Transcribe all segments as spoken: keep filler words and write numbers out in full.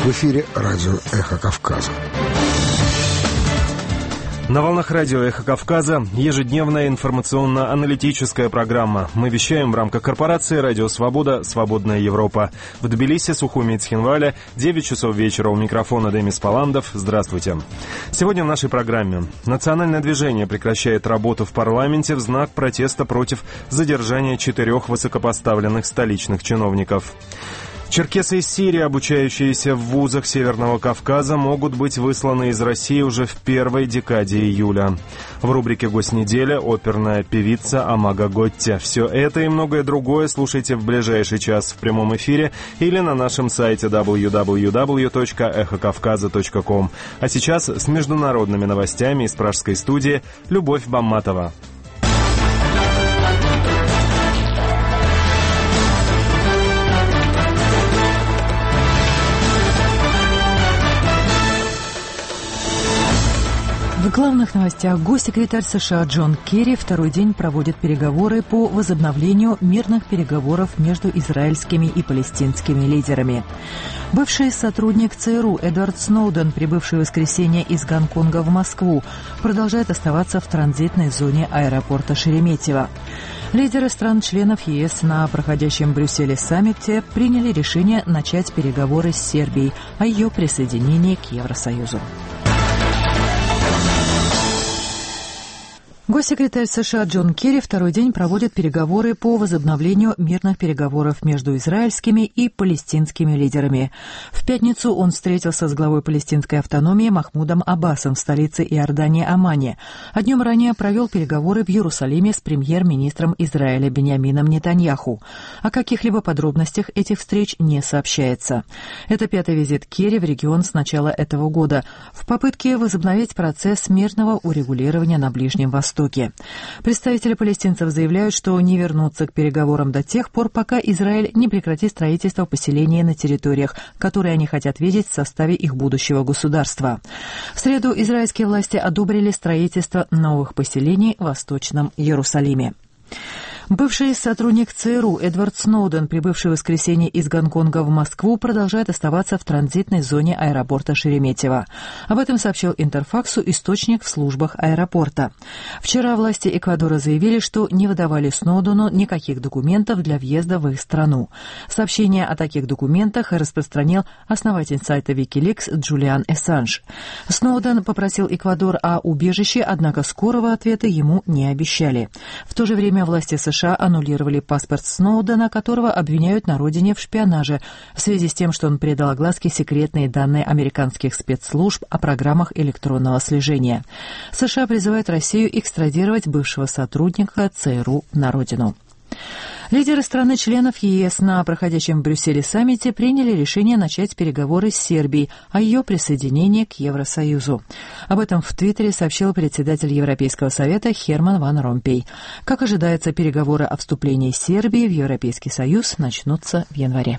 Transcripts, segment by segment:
В эфире радио «Эхо Кавказа». На волнах радио «Эхо Кавказа» ежедневная информационно-аналитическая программа. Мы вещаем в рамках корпорации «Радио Свобода. Свободная Европа». В Тбилиси, Сухуми и Цхинвале, девять часов вечера. У микрофона Демис Паландов. Здравствуйте. Сегодня в нашей программе. Национальное движение прекращает работу в парламенте в знак протеста против задержания четырех высокопоставленных столичных чиновников. Черкесы из Сирии, обучающиеся в вузах Северного Кавказа, могут быть высланы из России уже в первой декаде июля. В рубрике «Гость недели» оперная певица Амага Готти. Все это и многое другое слушайте в ближайший час в прямом эфире или на нашем сайте дабл ю дабл ю дабл ю точка эхо кавказа точка ком. А сейчас с международными новостями из пражской студии Любовь Бамматова. В главных новостях госсекретарь США Джон Керри второй день проводит переговоры по возобновлению мирных переговоров между израильскими и палестинскими лидерами. Бывший сотрудник ЦРУ Эдвард Сноуден, прибывший в воскресенье из Гонконга в Москву, продолжает оставаться в транзитной зоне аэропорта Шереметьево. Лидеры стран-членов ЕС на проходящем в Брюсселе саммите приняли решение начать переговоры с Сербией о ее присоединении к Евросоюзу. Госсекретарь США Джон Керри второй день проводит переговоры по возобновлению мирных переговоров между израильскими и палестинскими лидерами. В пятницу он встретился с главой палестинской автономии Махмудом Аббасом в столице Иордании Аммане, а днем ранее провел переговоры в Иерусалиме с премьер-министром Израиля Биньямином Нетаньяху. О каких-либо подробностях этих встреч не сообщается. Это пятый визит Керри в регион с начала этого года в попытке возобновить процесс мирного урегулирования на Ближнем Востоке. Представители палестинцев заявляют, что не вернутся к переговорам до тех пор, пока Израиль не прекратит строительство поселений на территориях, которые они хотят видеть в составе их будущего государства. В среду израильские власти одобрили строительство новых поселений в Восточном Иерусалиме. Бывший сотрудник ЦРУ Эдвард Сноуден, прибывший в воскресенье из Гонконга в Москву, продолжает оставаться в транзитной зоне аэропорта Шереметьево. Об этом сообщил Интерфаксу источник в службах аэропорта. Вчера власти Эквадора заявили, что не выдавали Сноудену никаких документов для въезда в их страну. Сообщение о таких документах распространил основатель сайта Wikileaks Джулиан Ассанж. Сноуден попросил Эквадор о убежище, однако скорого ответа ему не обещали. В то же время власти США США аннулировали паспорт Сноудена, которого обвиняют на родине в шпионаже в связи с тем, что он передал огласке секретные данные американских спецслужб о программах электронного слежения. США призывают Россию экстрадировать бывшего сотрудника ЦРУ на родину. Лидеры страны-членов ЕС на проходящем в Брюсселе саммите приняли решение начать переговоры с Сербией о ее присоединении к Евросоюзу. Об этом в Твиттере сообщил председатель Европейского совета Херман ван Ромпей. Как ожидается, переговоры о вступлении Сербии в Европейский Союз начнутся в январе.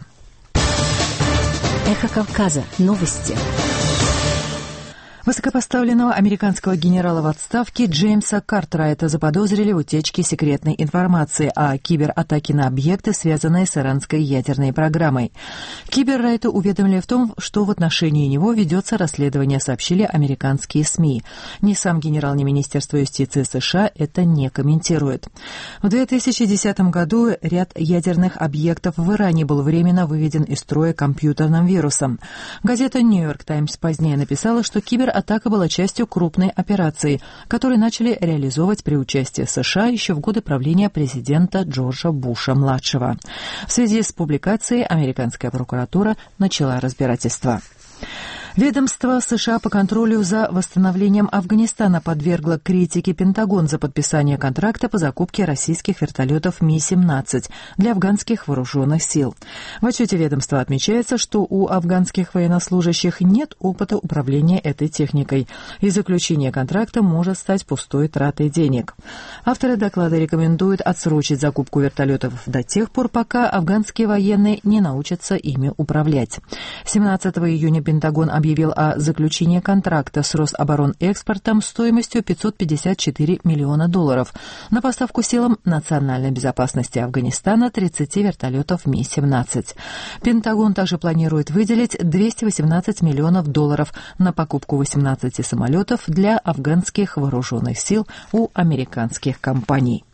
Эхо Кавказа. Новости. Высокопоставленного американского генерала в отставке Джеймса Картрайта заподозрили в утечке секретной информации о кибератаке на объекты, связанные с иранской ядерной программой. Киберрайту уведомили в том, что в отношении него ведется расследование, сообщили американские СМИ. Ни сам генерал, ни Министерство юстиции США это не комментирует. В две тысячи десятом году ряд ядерных объектов в Иране был временно выведен из строя компьютерным вирусом. Газета «Нью-Йорк Таймс» позднее написала, что кибер Атака была частью крупной операции, которую начали реализовывать при участии США еще в годы правления президента Джорджа Буша-младшего. В связи с публикацией американская прокуратура начала разбирательство. Ведомство США по контролю за восстановлением Афганистана подвергло критике Пентагон за подписание контракта по закупке российских вертолетов Ми семнадцать для афганских вооруженных сил. В отчете ведомства отмечается, что у афганских военнослужащих нет опыта управления этой техникой, и заключение контракта может стать пустой тратой денег. Авторы доклада рекомендуют отсрочить закупку вертолетов до тех пор, пока афганские военные не научатся ими управлять. семнадцатого июня Пентагон объявил, объявил о заключении контракта с Рособоронэкспортом стоимостью пятьсот пятьдесят четыре миллиона долларов на поставку силам национальной безопасности Афганистана тридцати вертолетов Ми семнадцать. Пентагон также планирует выделить двести восемнадцать миллионов долларов на покупку восемнадцати самолетов для афганских вооруженных сил у американских компаний.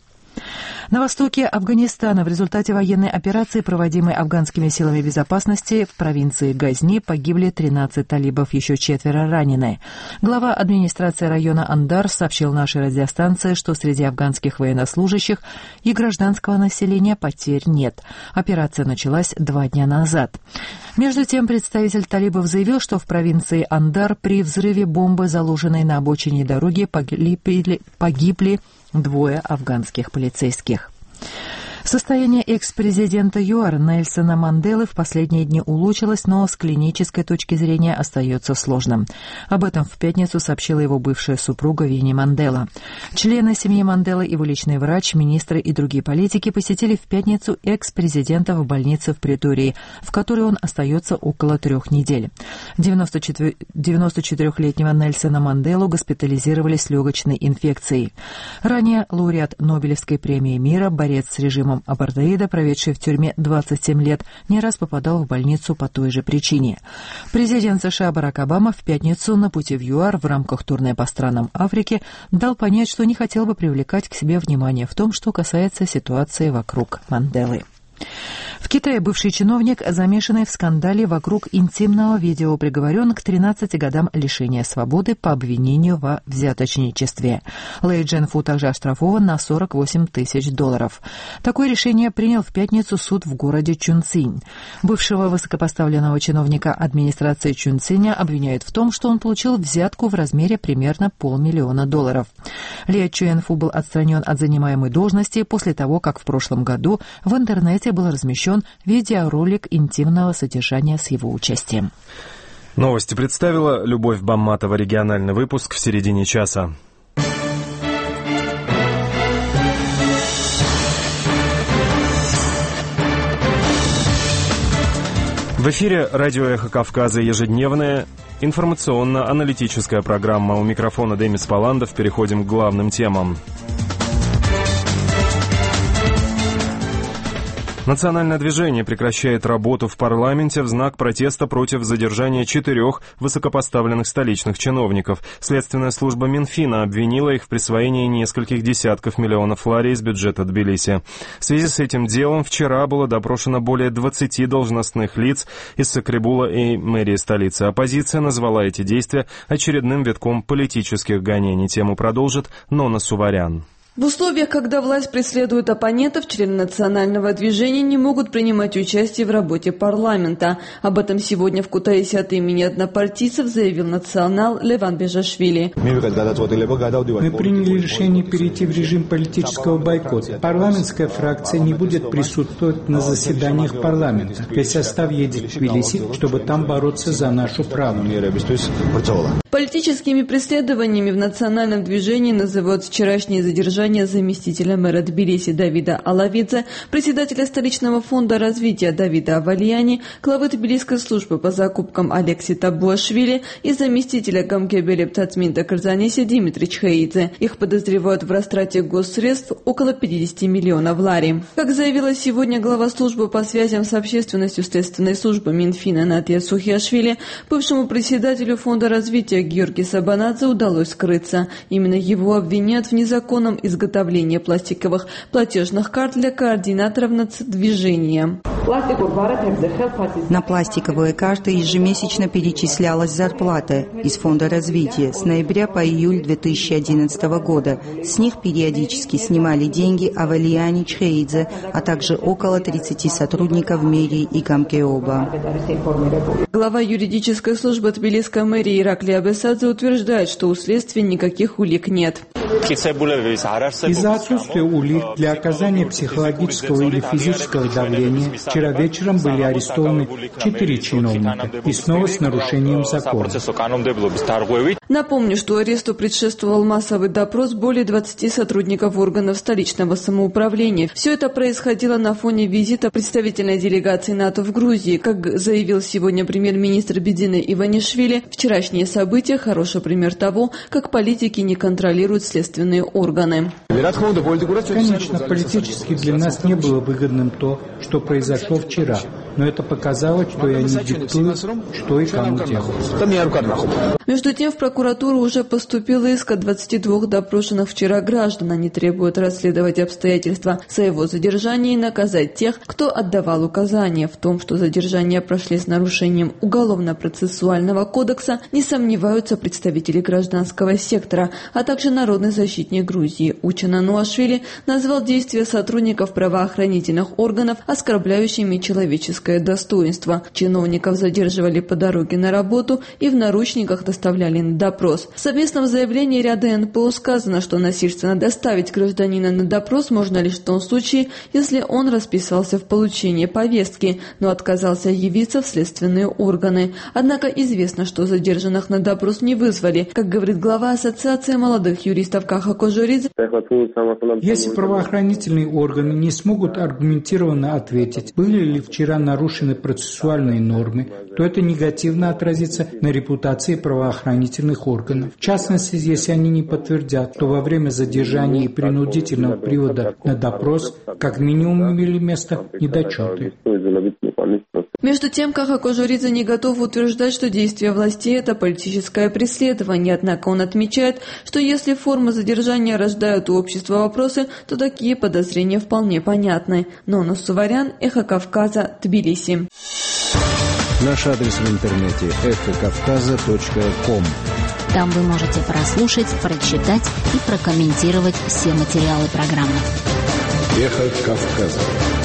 На востоке Афганистана в результате военной операции, проводимой афганскими силами безопасности в провинции Газни, погибли тринадцать талибов, еще четверо ранены. Глава администрации района Андар сообщил нашей радиостанции, что среди афганских военнослужащих и гражданского населения потерь нет. Операция началась два дня назад. Между тем, представитель талибов заявил, что в провинции Андар при взрыве бомбы, заложенной на обочине дороги, погибли, погибли двое афганских полицейских. Состояние экс-президента ЮАР Нельсона Манделы в последние дни улучшилось, но с клинической точки зрения остается сложным. Об этом в пятницу сообщила его бывшая супруга Винни Мандела. Члены семьи Манделы, его личный врач, министры и другие политики посетили в пятницу экс-президента в больнице в Претории, в которой он остается около трех недель. девяносто четырехлетнего Нельсона Манделу госпитализировали с легочной инфекцией. Ранее лауреат Нобелевской премии мира, борец с режимом апартеида, проведший в тюрьме двадцать семь лет, не раз попадал в больницу по той же причине. Президент США Барак Обама в пятницу на пути в ЮАР в рамках турне по странам Африки дал понять, что не хотел бы привлекать к себе внимание в том, что касается ситуации вокруг Манделы. В Китае бывший чиновник, замешанный в скандале вокруг интимного видео, приговорен к тринадцати годам лишения свободы по обвинению во взяточничестве. Лэй Дженфу также оштрафован на сорок восемь тысяч долларов. Такое решение принял в пятницу суд в городе Чунцинь. Бывшего высокопоставленного чиновника администрации Чунциня обвиняют в том, что он получил взятку в размере примерно полмиллиона долларов. Лэй Чуэнфу был отстранен от занимаемой должности после того, как в прошлом году в интернете был размещен видеоролик интимного содержания с его участием. Новости представила Любовь Бамматова. Региональный выпуск в середине часа. В эфире радио «Эхо Кавказа» ежедневная информационно-аналитическая программа. У микрофона Демис Паландов. Переходим к главным темам. Национальное движение прекращает работу в парламенте в знак протеста против задержания четырех высокопоставленных столичных чиновников. Следственная служба Минфина обвинила их в присвоении нескольких десятков миллионов лари из бюджета Тбилиси. В связи с этим делом вчера было допрошено более двадцати должностных лиц из Сакрибула и мэрии столицы. Оппозиция назвала эти действия очередным витком политических гонений. Тему продолжит Нона Суварян. В условиях, когда власть преследует оппонентов, члены национального движения не могут принимать участие в работе парламента. Об этом сегодня в Кутаиси от имени однопартийцев заявил национал Леван Бежашвили. Мы приняли решение перейти в режим политического бойкота. Парламентская фракция не будет присутствовать на заседаниях парламента. Весь состав едет в Тбилиси, чтобы там бороться за нашу правду. Политическими преследованиями в национальном движении называют вчерашнее задержание заместителя мэра Тбилиси Давида Алавидзе, председателя столичного фонда развития Давида Авальяни, главы Тбилисской службы по закупкам Алекси Табуашвили и заместителя Гамкебелеп Тацминта Карзаниси Димитри Чхеидзе. Их подозревают в растрате госсредств около пятидесяти миллионов лари. Как заявила сегодня глава службы по связям с общественностью следственной службы Минфина Натья Сухиашвили, бывшему председателю фонда развития Георгию Сабанадзе удалось скрыться. Именно его обвиняют в незаконном изготовлении пластиковых платежных карт для координаторов нацдвижения. На пластиковые карты ежемесячно перечислялась зарплата из Фонда развития с ноября по июль две тысячи одиннадцатого года. С них периодически снимали деньги Авальяни, Чхеидзе, а также около тридцати сотрудников мэрии и Гамкеоба. Глава юридической службы Тбилисской мэрии Ираклий Абесадзе утверждает, что у следствия никаких улик нет. Из-за отсутствия улик для оказания психологического или физического давления вчера вечером были арестованы четыре чиновника и снова с нарушением закона. Напомню, что аресту предшествовал массовый допрос более двадцати сотрудников органов столичного самоуправления. Все это происходило на фоне визита представительной делегации НАТО в Грузии. Как заявил сегодня премьер-министр Бедина Иванишвили, вчерашние события – хороший пример того, как политики не контролируют следственные органы. Конечно, политически для нас не было выгодным то, что произошло вчера, но это показало, что я не диктую, что и кому делать. Между тем, в прокуратуру уже поступил иск от двадцати двух допрошенных вчера граждан. Они требуют расследовать обстоятельства своего задержания и наказать тех, кто отдавал указания. В том, что задержания прошли с нарушением Уголовно-процессуального кодекса, не сомневаются представители гражданского сектора, а также народный защитник Грузии Учен Ануашвили назвал действия сотрудников правоохранительных органов оскорбляющими человеческое достоинство. Чиновников задерживали по дороге на работу и в наручниках доставляли на допрос. В совместном заявлении ряда эн пэ о сказано, что насильственно доставить гражданина на допрос можно лишь в том случае, если он расписался в получении повестки, но отказался явиться в следственные органы. Однако известно, что задержанных на допрос не вызвали. Как говорит глава Ассоциации молодых юристов Каха Кожоридзе, если правоохранительные органы не смогут аргументированно ответить, были ли вчера нарушены процессуальные нормы, то это негативно отразится на репутации правоохранительных органов. В частности, если они не подтвердят, что во время задержания и принудительного привода на допрос как минимум имели место недочеты. Между тем, Каха Кожоридзе не готов утверждать, что действия властей – это политическое преследование. Однако он отмечает, что если формы задержания рождают у общества вопросы, то такие подозрения вполне понятны. Нона Суварян, Эхо Кавказа, Тбилиси. Наш адрес в интернете – эхо кавказа точка ком. Там вы можете прослушать, прочитать и прокомментировать все материалы программы. Эхо Кавказа.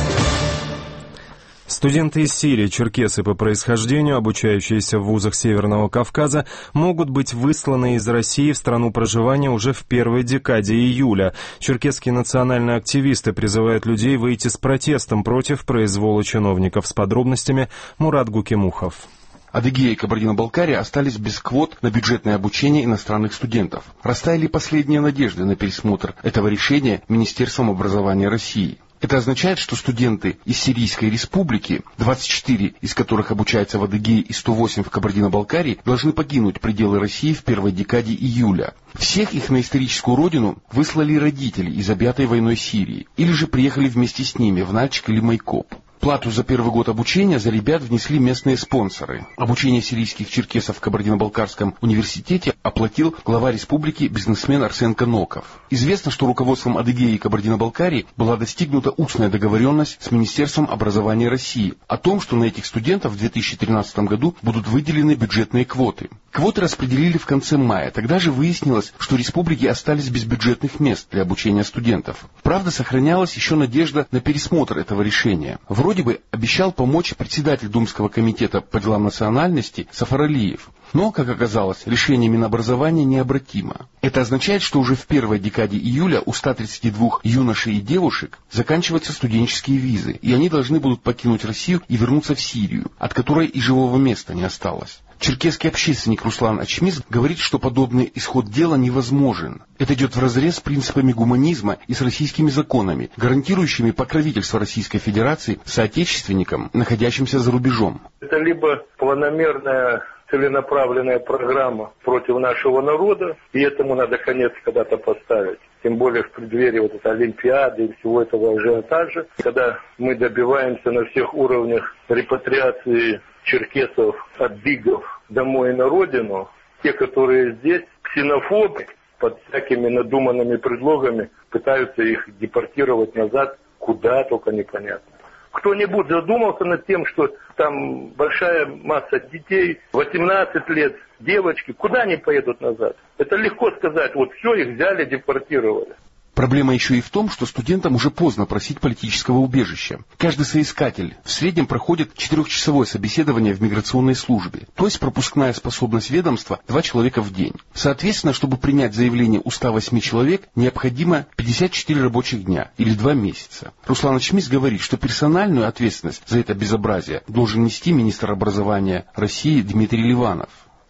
Студенты из Сирии, черкесы по происхождению, обучающиеся в вузах Северного Кавказа, могут быть высланы из России в страну проживания уже в первой декаде июля. Черкесские национальные активисты призывают людей выйти с протестом против произвола чиновников. С подробностями Мурат Гукимухов. Адыгея и Кабардино-Балкария остались без квот на бюджетное обучение иностранных студентов. Растаяли последние надежды на пересмотр этого решения Министерством образования России. Это означает, что студенты из Сирийской республики, двадцать четыре из которых обучаются в Адыгее и сто восемь в Кабардино-Балкарии, должны покинуть пределы России в первой декаде июля. Всех их на историческую родину выслали родители из объятой войной Сирии, или же приехали вместе с ними в Нальчик или Майкоп. Плату за первый год обучения за ребят внесли местные спонсоры. Обучение сирийских черкесов в Кабардино-Балкарском университете оплатил глава республики бизнесмен Арсен Каноков. Известно, что руководством Адыгеи и Кабардино-Балкарии была достигнута устная договоренность с Министерством образования России о том, что на этих студентов в две тысячи тринадцатом году будут выделены бюджетные квоты. Квоты распределили в конце мая. Тогда же выяснилось, что республики остались без бюджетных мест для обучения студентов. Правда, сохранялась еще надежда на пересмотр этого решения. Вроде бы обещал помочь председатель Думского комитета по делам национальности Сафаралиев. Но, как оказалось, решение Минобразования необратимо. Это означает, что уже в первой декаде июля у ста тридцати двух юношей и девушек заканчиваются студенческие визы, и они должны будут покинуть Россию и вернуться в Сирию, от которой и живого места не осталось. Черкесский общественник Руслан Ачмиз говорит, что подобный исход дела невозможен. Это идет вразрез с принципами гуманизма и с российскими законами, гарантирующими покровительство Российской Федерации соотечественникам, находящимся за рубежом. Это либо планомерная целенаправленная программа против нашего народа, и этому надо конец когда-то поставить. Тем более в преддверии вот этой Олимпиады и всего этого ажиотажа, когда мы добиваемся на всех уровнях репатриации черкесов, адыгов домой на родину, те, которые здесь, ксенофобы, под всякими надуманными предлогами пытаются их депортировать назад, куда только непонятно. Кто-нибудь задумался над тем, что там большая масса детей, восемнадцать лет, девочки, куда они поедут назад? Это легко сказать, вот все, их взяли, депортировали. Проблема еще и в том, что студентам уже поздно просить политического убежища. Каждый соискатель в среднем проходит четырехчасовое собеседование в миграционной службе, то есть пропускная способность ведомства два человека в день. Соответственно, чтобы принять заявление у ста восьми человек, необходимо пятьдесят четыре рабочих дня или два месяца. Руслан Ачмиз говорит, что персональную ответственность за это безобразие должен нести министр образования России Дмитрий Ливанов.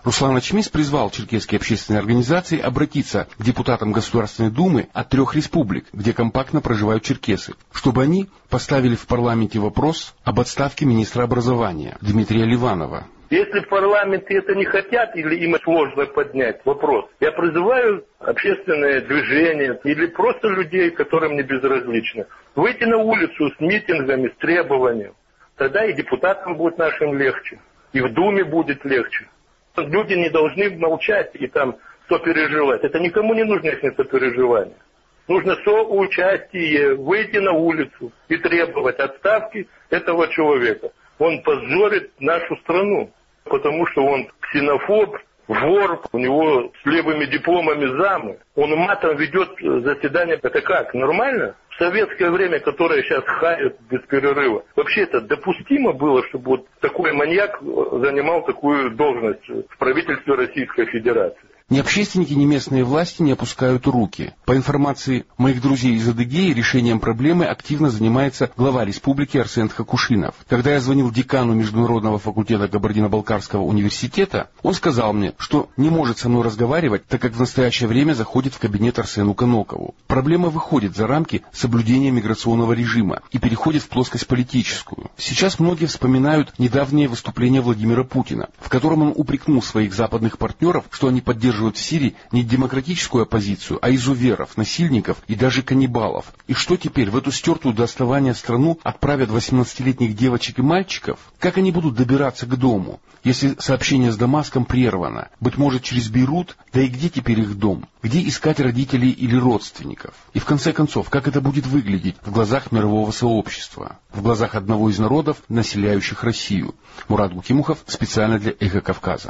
Руслан Ачмис призвал черкесские общественные организации обратиться к депутатам Государственной Думы от трех республик, где компактно проживают черкесы, чтобы они поставили в парламенте вопрос об отставке министра образования Дмитрия Ливанова. Если в парламенте это не хотят или им сложно поднять вопрос, я призываю общественное движение или просто людей, которым не безразлично, выйти на улицу с митингами, с требованием. Тогда и депутатам будет нашим легче, и в Думе будет легче. Люди не должны молчать и там сопереживать. Это никому не нужно, их сопереживание. Нужно соучастие, выйти на улицу и требовать отставки этого человека. Он позорит нашу страну, потому что он ксенофоб, вор, у него с левыми дипломами замы. Он матом ведет заседание. Это как, нормально? В советское время, которое сейчас хаят без перерыва. Вообще это допустимо было, чтобы вот такой маньяк занимал такую должность в правительстве Российской Федерации? Ни общественники, ни местные власти не опускают руки. По информации моих друзей из Адыгеи, решением проблемы активно занимается глава республики Арсен Хакушинов. Когда я звонил декану Международного факультета Кабардино-Балкарского университета, он сказал мне, что не может со мной разговаривать, так как в настоящее время заходит в кабинет Арсену Канокову. Проблема выходит за рамки соблюдения миграционного режима и переходит в плоскость политическую. Сейчас многие вспоминают недавнее выступление Владимира Путина, в котором он упрекнул своих западных партнеров, что они поддерживают в Сирии не демократическую оппозицию, а изуверов, насильников и даже каннибалов. И что теперь, в эту стертую до основания страну отправят восемнадцатилетних девочек и мальчиков? Как они будут добираться к дому, если сообщение с Дамаском прервано? Быть может, через Бейрут? Да и где теперь их дом? Где искать родителей или родственников? И в конце концов, как это будет выглядеть в глазах мирового сообщества? В глазах одного из народов, населяющих Россию. Мурат Гукимухов, специально для «Эхо Кавказа».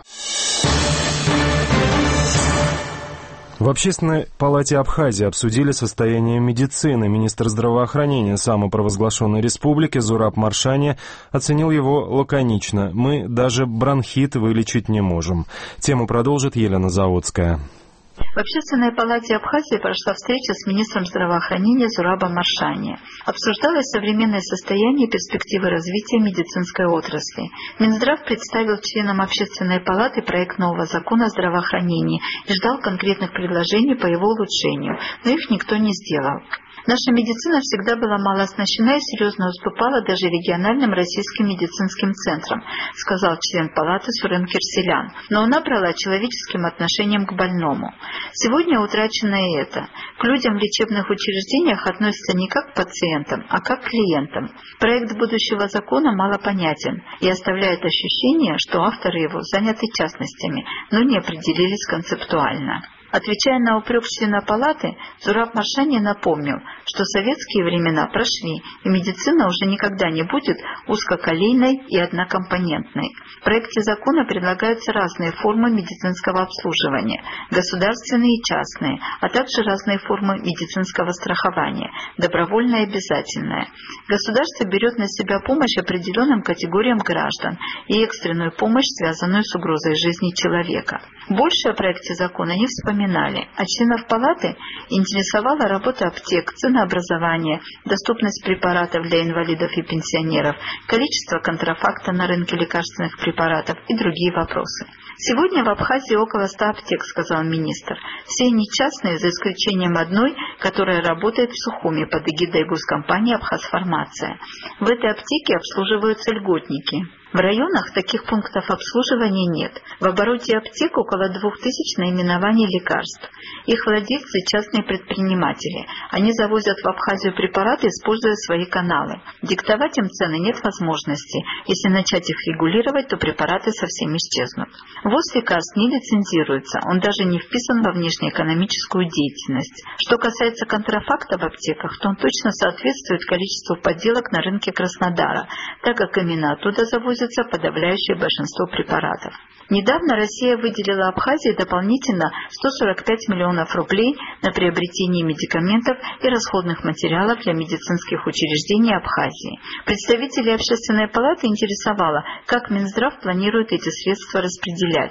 В Общественной палате Абхазии обсудили состояние медицины. Министр здравоохранения самопровозглашенной республики Зураб Маршани оценил его лаконично. «Мы даже бронхит вылечить не можем». Тему продолжит Елена Заводская. В Общественной палате Абхазии прошла встреча с министром здравоохранения Зурабом Маршани. Обсуждалось современное состояние и перспективы развития медицинской отрасли. Минздрав представил членам Общественной палаты проект нового закона о здравоохранении и ждал конкретных предложений по его улучшению, но их никто не сделал. Наша медицина всегда была мало оснащена и серьезно уступала даже региональным российским медицинским центрам, сказал член палаты Сурен Кирселян. Но она брала человеческим отношением к больному. Сегодня утрачено и это. К людям в лечебных учреждениях относятся не как к пациентам, а как к клиентам. Проект будущего закона мало понятен и оставляет ощущение, что авторы его заняты частностями, но не определились концептуально. Отвечая на упрек члена палаты, Зураб Маршани напомнил, что советские времена прошли, и медицина уже никогда не будет узкоколейной и однокомпонентной. В проекте закона предлагаются разные формы медицинского обслуживания, государственные и частные, а также разные формы медицинского страхования, добровольное и обязательное. Государство берет на себя помощь определенным категориям граждан и экстренную помощь, связанную с угрозой жизни человека. Больше о проекте закона не вспоминали, а членов палаты интересовала работа аптек, ценообразование, доступность препаратов для инвалидов и пенсионеров, количество контрафакта на рынке лекарственных препаратов и другие вопросы. Сегодня в Абхазии около ста аптек, сказал министр. Все они частные, за исключением одной, которая работает в Сухуми под эгидой госкомпании «Абхазфармация». В этой аптеке обслуживаются льготники. В районах таких пунктов обслуживания нет. В обороте аптек около двух тысяч наименований лекарств. Их владельцы – частные предприниматели. Они завозят в Абхазию препараты, используя свои каналы. Диктовать им цены нет возможности. Если начать их регулировать, то препараты совсем исчезнут. Ввоз лекарств не лицензируется, он даже не вписан во внешнеэкономическую деятельность. Что касается контрафакта в аптеках, то он точно соответствует количеству подделок на рынке Краснодара, так как именно оттуда завозят подавляющее большинство препаратов. Недавно Россия выделила Абхазии дополнительно сто сорок пять миллионов рублей на приобретение медикаментов и расходных материалов для медицинских учреждений Абхазии. Представители Общественной палаты интересовало, как Минздрав планирует эти средства распределять.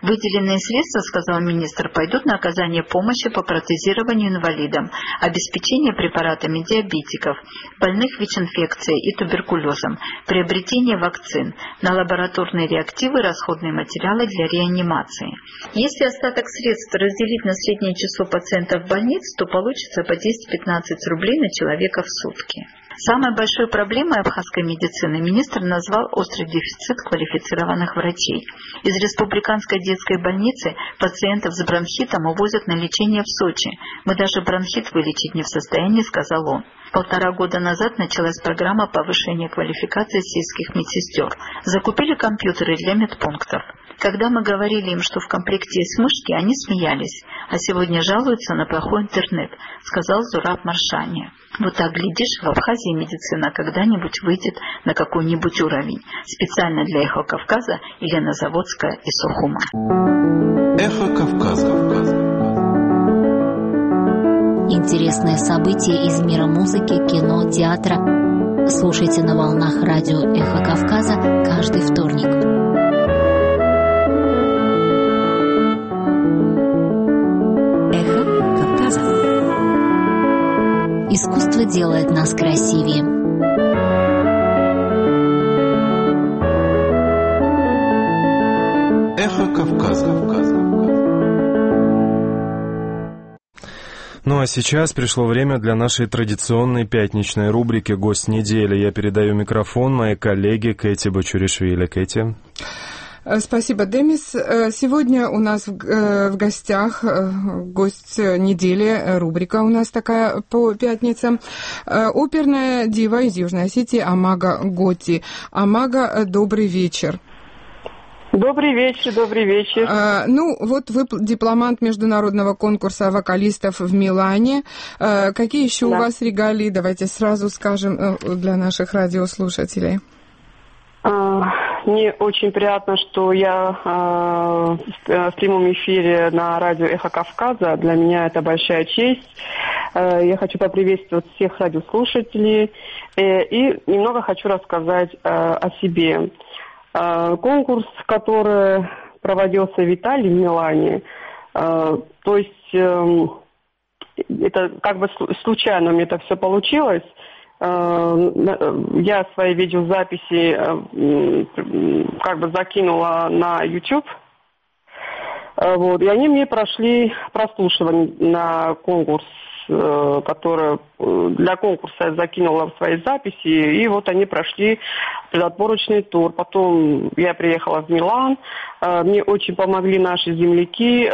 Выделенные средства, сказал министр, пойдут на оказание помощи по протезированию инвалидам, обеспечение препаратами диабетиков, больных ВИЧ-инфекцией и туберкулезом, приобретение вакцин, на лабораторные реактивы, расходные материалы для реанимации. Если остаток средств разделить на среднее число пациентов больниц, то получится по десять-пятнадцать рублей на человека в сутки. Самой большой проблемой абхазской медицины министр назвал острый дефицит квалифицированных врачей. Из республиканской детской больницы пациентов с бронхитом увозят на лечение в Сочи. Мы даже бронхит вылечить не в состоянии, сказал он. Полтора года назад началась программа повышения квалификации сельских медсестер. Закупили компьютеры для медпунктов. Когда мы говорили им, что в комплекте есть мышки, они смеялись, а сегодня жалуются на плохой интернет, сказал Зураб Маршани. Вот так, глядишь, в Абхазии медицина когда-нибудь выйдет на какой-нибудь уровень. Специально для «Эхо Кавказа» Елена Заводская из Сухума. «Эхо Кавказа». Интересные события из мира музыки, кино, театра. Слушайте на волнах радио «Эхо Кавказа» каждый вторник. Искусство делает нас красивее. Эхо Кавказа. Ну а сейчас пришло время для нашей традиционной пятничной рубрики «Гость недели». Я передаю микрофон моей коллеге Кэти Бачуришвили. Кэти. Спасибо, Демис. Сегодня у нас в гостях гость недели, рубрика у нас такая по пятницам. Оперная дива из Южной Осетии Амага Готи. Амага, добрый вечер. Добрый вечер, добрый вечер. А, ну, вот вы дипломант международного конкурса вокалистов в Милане. А, какие еще да. у вас регалии? Давайте сразу скажем для наших радиослушателей. Мне очень приятно, что я э, в прямом эфире на радио «Эхо Кавказа». Для меня это большая честь. Э, я хочу поприветствовать всех радиослушателей. Э, и немного хочу рассказать э, о себе. Э, конкурс, который проводился в Италии, в Милане, э, то есть э, это как бы случайно мне это все получилось. Я свои видеозаписи как бы закинула на YouTube, вот, и они мне прошли прослушивание на конкурс, который для конкурса я закинула в свои записи, и вот они прошли предотборочный тур. Потом я приехала в Милан, мне очень помогли наши земляки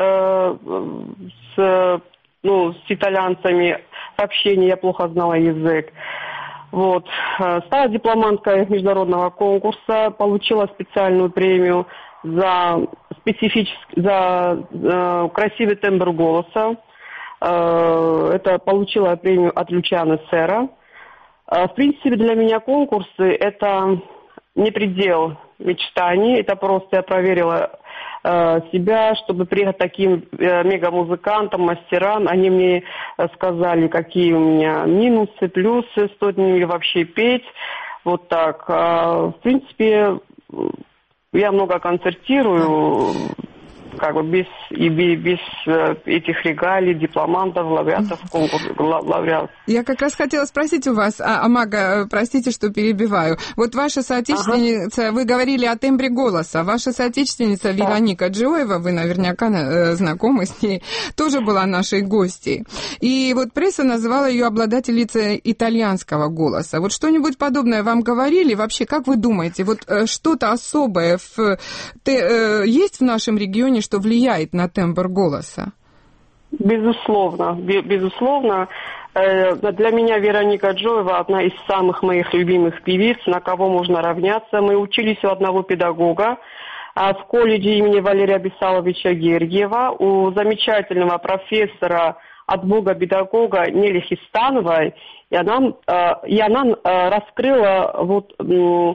с, ну, с итальянцами в общении, я плохо знала язык. Вот. Стала дипломанткой международного конкурса, получила специальную премию за специфический, за э, красивый тембр голоса. Э, это получила премию от Лючано Сера. Э, в принципе, для меня конкурсы – это не предел мечтаний, это просто я проверила себя, чтобы приехать таким мегамузыкантам, мастерам. Они мне сказали, какие у меня минусы, плюсы, стоит ли вообще петь. Вот так. В принципе, я много концертирую, как бы без, и без этих регалий, дипломантов, лауреатов, конкурсов, лауреатов. Я как раз хотела спросить у вас, а, Амага, простите, что перебиваю. Вот ваша соотечественница, ага. вы говорили о тембре голоса, ваша соотечественница да. Вероника Джоева, вы наверняка э, знакомы с ней, тоже была нашей гостьей. И вот пресса называла ее обладательницей итальянского голоса. Вот что-нибудь подобное вам говорили? Вообще, как вы думаете, вот э, что-то особое в, те, э, есть в нашем регионе, что влияет на тембр голоса? Безусловно, безусловно. Для меня Вероника Джоева одна из самых моих любимых певиц, на кого можно равняться. Мы учились у одного педагога в колледже имени Валерия Бесаловича Гергиева, у замечательного профессора от бога-педагога Нели Хистановой, и она, и она раскрыла вот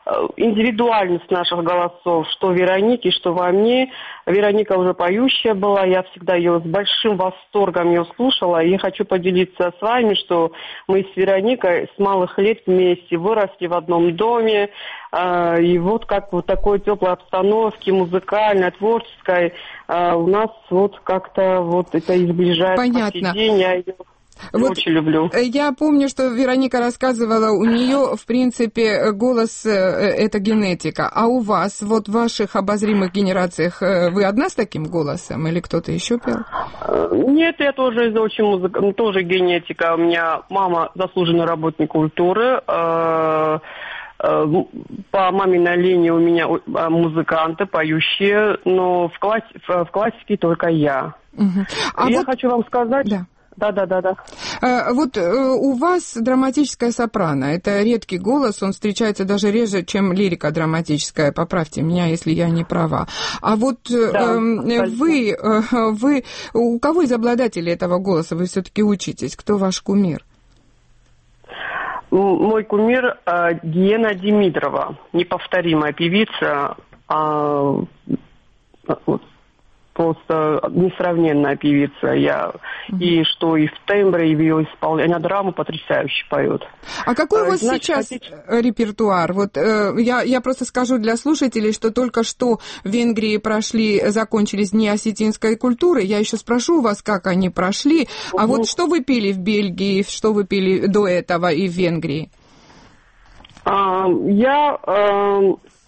индивидуальность наших голосов, что Вероники, что во мне. Вероника уже поющая была, я всегда ее с большим восторгом ее слушала. И я хочу поделиться с вами, что мы с Вероникой с малых лет вместе выросли в одном доме. И вот как в такой теплой обстановке, музыкальной, творческой, у нас вот как-то вот это изближает. Понятно. По сей день. Я ее вот очень люблю. Я помню, что Вероника рассказывала, у нее, в принципе, голос — это генетика. А у вас, вот в ваших обозримых генерациях, вы одна с таким голосом или кто-то еще пел? Нет, я тоже из очень музыка, тоже генетика. У меня мама заслуженный работник культуры. По маминой линии у меня музыканты, поющие, но в, класс, в классике только я. Угу. А я вот... хочу вам сказать... Да. Да, да, да, да. А, вот а, у вас драматическая сопрано. Это редкий голос, он встречается даже реже, чем лирика драматическая. Поправьте меня, если я не права. А вот да, э, вы, э, вы, у кого из обладателей этого голоса вы все-таки учитесь? Кто ваш кумир? Мой кумир э, Гиена Димитрова, неповторимая певица. Э, вот. Просто несравненная певица. Я mm-hmm. и что и в тембре, и в ее исполнении. Она драму потрясающе поет. А какой у вас Значит, сейчас хотите... репертуар? Вот э, я, я просто скажу для слушателей, что только что в Венгрии прошли, закончились Дни осетинской культуры. Я еще спрошу у вас, как они прошли. Mm-hmm. А вот что вы пели в Бельгии, что вы пели до этого и в Венгрии? А, я... А...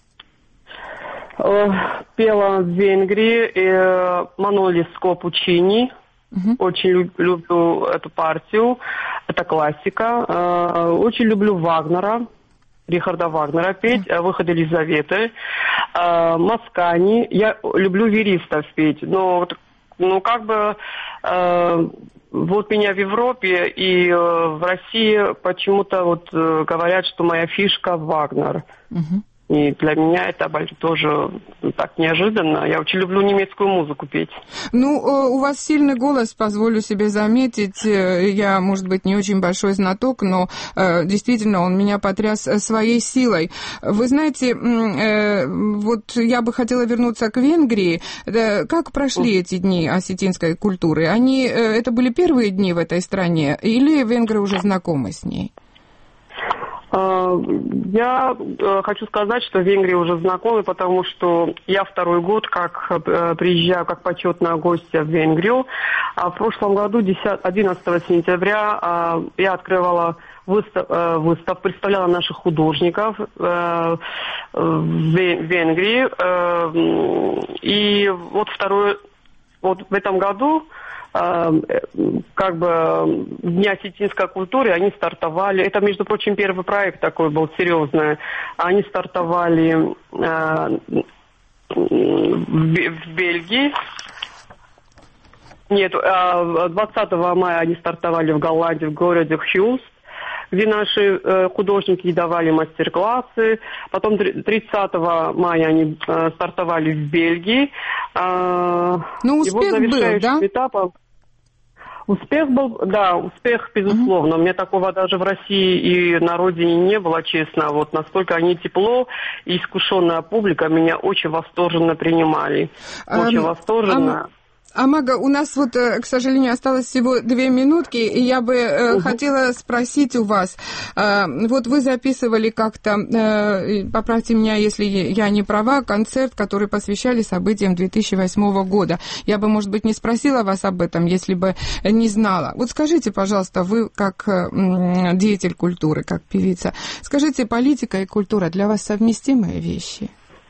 пела в Венгрии э, Манолис Пучини. Uh-huh. Очень люб, люблю эту партию. Это классика. Э, очень люблю Вагнера, Рихарда Вагнера петь, uh-huh. «Выход Елизаветы». Э, Маскани. Я люблю веристов петь. Но ну, как бы э, вот меня в Европе и э, в России почему-то вот э, говорят, что моя фишка Вагнер. Uh-huh. И для меня это тоже так неожиданно. Я очень люблю немецкую музыку петь. Ну, у вас сильный голос, позволю себе заметить. Я, может быть, не очень большой знаток, но действительно он меня потряс своей силой. Вы знаете, вот я бы хотела вернуться к Венгрии. Как прошли эти дни осетинской культуры? Они, это были первые дни в этой стране или венгры уже знакомы с ней? Я хочу сказать, что в Венгрии уже знакомы, потому что я второй год как приезжаю как почетная гостья в Венгрию. А в прошлом году, одиннадцатого сентября, я открывала выстав, выстав, представляла наших художников в Венгрии. И вот второй, вот в этом году как бы Дни осетинской культуры, они стартовали, это, между прочим, первый проект такой был серьезный, они стартовали э, в Бельгии, нет, двадцатого мая они стартовали в Голландии, в городе Хюлст, где наши э, художники давали мастер-классы. Потом тридцатого мая они э, стартовали в Бельгии. Э, ну, успех вот был, да? Этапом, успех был, да, успех, безусловно. Uh-huh. У меня такого даже в России и на родине не было, честно. Вот насколько они тепло и искушенная публика меня очень восторженно принимали. Очень um, восторженно. Um... Амага, у нас вот, к сожалению, осталось всего две минутки, и я бы э, uh-huh. хотела спросить у вас, э, вот вы записывали как-то, э, поправьте меня, если я не права, концерт, который посвящали событиям две тысячи восьмого года. Я бы, может быть, не спросила вас об этом, если бы не знала. Вот скажите, пожалуйста, вы как э, деятель культуры, как певица, скажите, политика и культура для вас совместимые вещи?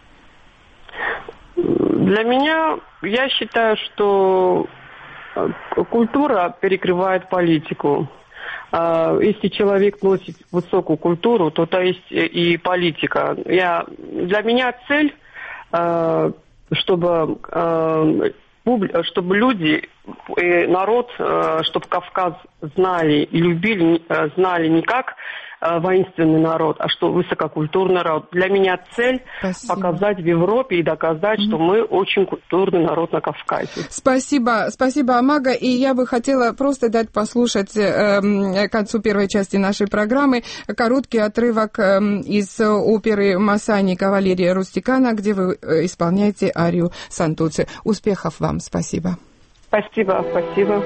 Для меня, я считаю, что культура перекрывает политику. Если человек носит высокую культуру, то то есть и политика. Я, для меня цель, чтобы, чтобы люди и народ, чтобы Кавказ знали и любили, знали не как воинственный народ, а что высококультурный народ. Для меня цель Спасибо. показать в Европе и доказать, mm-hmm. что мы очень культурный народ на Кавказе. Спасибо, спасибо, Амага. И я бы хотела просто дать послушать э, к концу первой части нашей программы короткий отрывок э, из оперы Масани «Кавалерия Рустикана», где вы исполняете арию Сантуци. Успехов вам, спасибо. Спасибо, спасибо.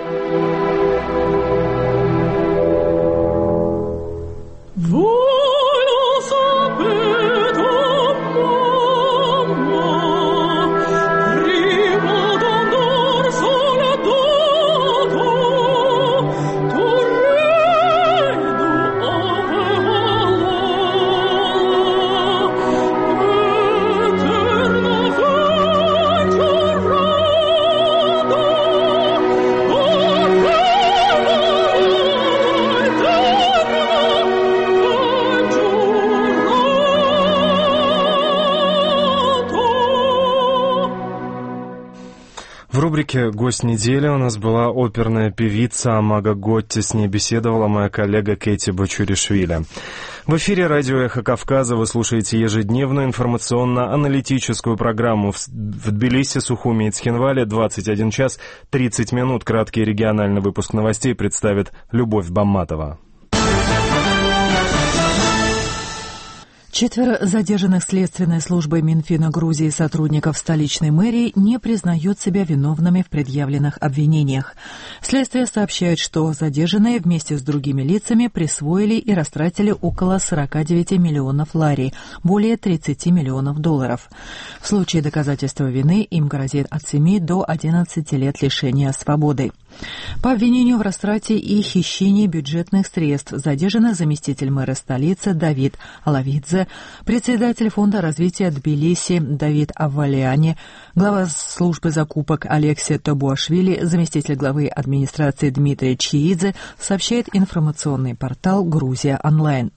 В рубрике «Гость недели» у нас была оперная певица Амага Готти. С ней беседовала моя коллега Кэти Бачуришвили. В эфире радио «Эхо Кавказа» вы слушаете ежедневную информационно-аналитическую программу в Тбилиси, Сухуми и Цхинвале. двадцать один час тридцать минут. Краткий региональный выпуск новостей представит Любовь Бамматова. Четверо задержанных Следственной службой Минфина Грузии сотрудников столичной мэрии не признают себя виновными в предъявленных обвинениях. Следствие сообщает, что задержанные вместе с другими лицами присвоили и растратили около сорок девять миллионов лари, более тридцать миллионов долларов. В случае доказательства вины им грозит от семи до одиннадцати лет лишения свободы. По обвинению в растрате и хищении бюджетных средств задержаны заместитель мэра столицы Давид Алавидзе, председатель фонда развития Тбилиси Давид Аввалиани, глава службы закупок Алексей Тобуашвили, заместитель главы администрации Дмитрий Чиидзе, сообщает информационный портал «Грузия онлайн».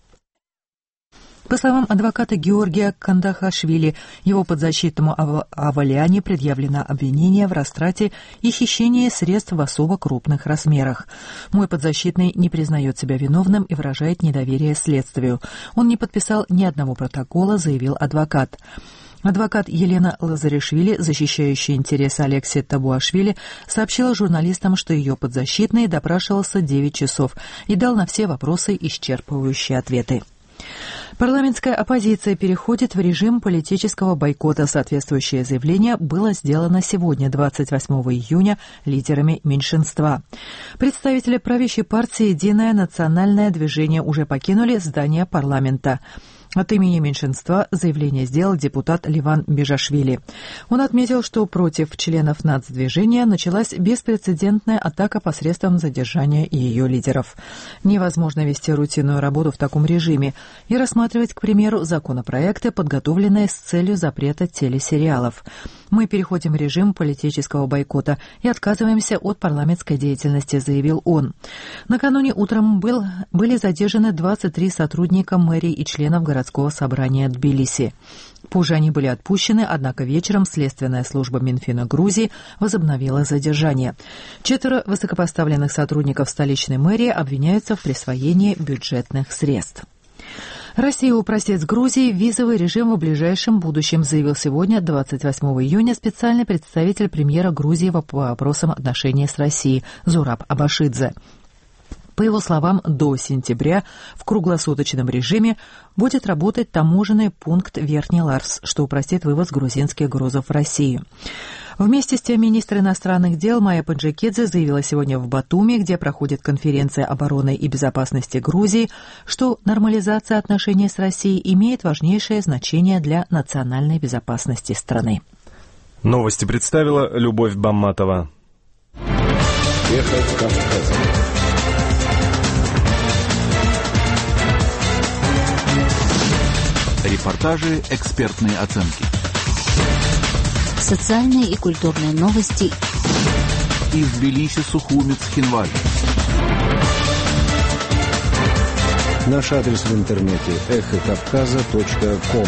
По словам адвоката Георгия Кандахашвили, его подзащитному Аввалиани предъявлено обвинение в растрате и хищении средств в особо крупных размерах. Мой подзащитный не признает себя виновным и выражает недоверие следствию. Он не подписал ни одного протокола, заявил адвокат. Адвокат Елена Лазаришвили, защищающая интересы Алексея Табуашвили, сообщила журналистам, что ее подзащитный допрашивался девять часов и дал на все вопросы исчерпывающие ответы. Парламентская оппозиция переходит в режим политического бойкота. Соответствующее заявление было сделано сегодня, двадцать восьмого июня, лидерами меньшинства. Представители правящей партии «Единое национальное движение» уже покинули здание парламента. От имени меньшинства заявление сделал депутат Ливан Бежашвили. Он отметил, что против членов нацдвижения началась беспрецедентная атака посредством задержания ее лидеров. Невозможно вести рутинную работу в таком режиме и рассматривать, к примеру, законопроекты, подготовленные с целью запрета телесериалов. Мы переходим в режим политического бойкота и отказываемся от парламентской деятельности, заявил он. Накануне утром был, были задержаны двадцать три сотрудника мэрии и членов городского собрания Тбилиси. Позже они были отпущены, однако вечером следственная служба Минфина Грузии возобновила задержание. Четверо высокопоставленных сотрудников столичной мэрии обвиняются в присвоении бюджетных средств. Россия упростит с Грузией визовый режим в ближайшем будущем, заявил сегодня, двадцать восьмого июня, специальный представитель премьера Грузии по вопросам отношений с Россией Зураб Абашидзе. По его словам, до сентября в круглосуточном режиме будет работать таможенный пункт Верхний Ларс, что упростит вывоз грузинских грузов в Россию. Вместе с тем министр иностранных дел Майя Паджикидзе заявила сегодня в Батуми, где проходит конференция обороны и безопасности Грузии, что нормализация отношений с Россией имеет важнейшее значение для национальной безопасности страны. Новости представила Любовь Бамматова. Эхо Кавказа. Репортажи, экспертные оценки. Социальные и культурные новости из Тбилиси, Сухуми, Цхинвали. Наш адрес в интернете эхо кавказа точка ком.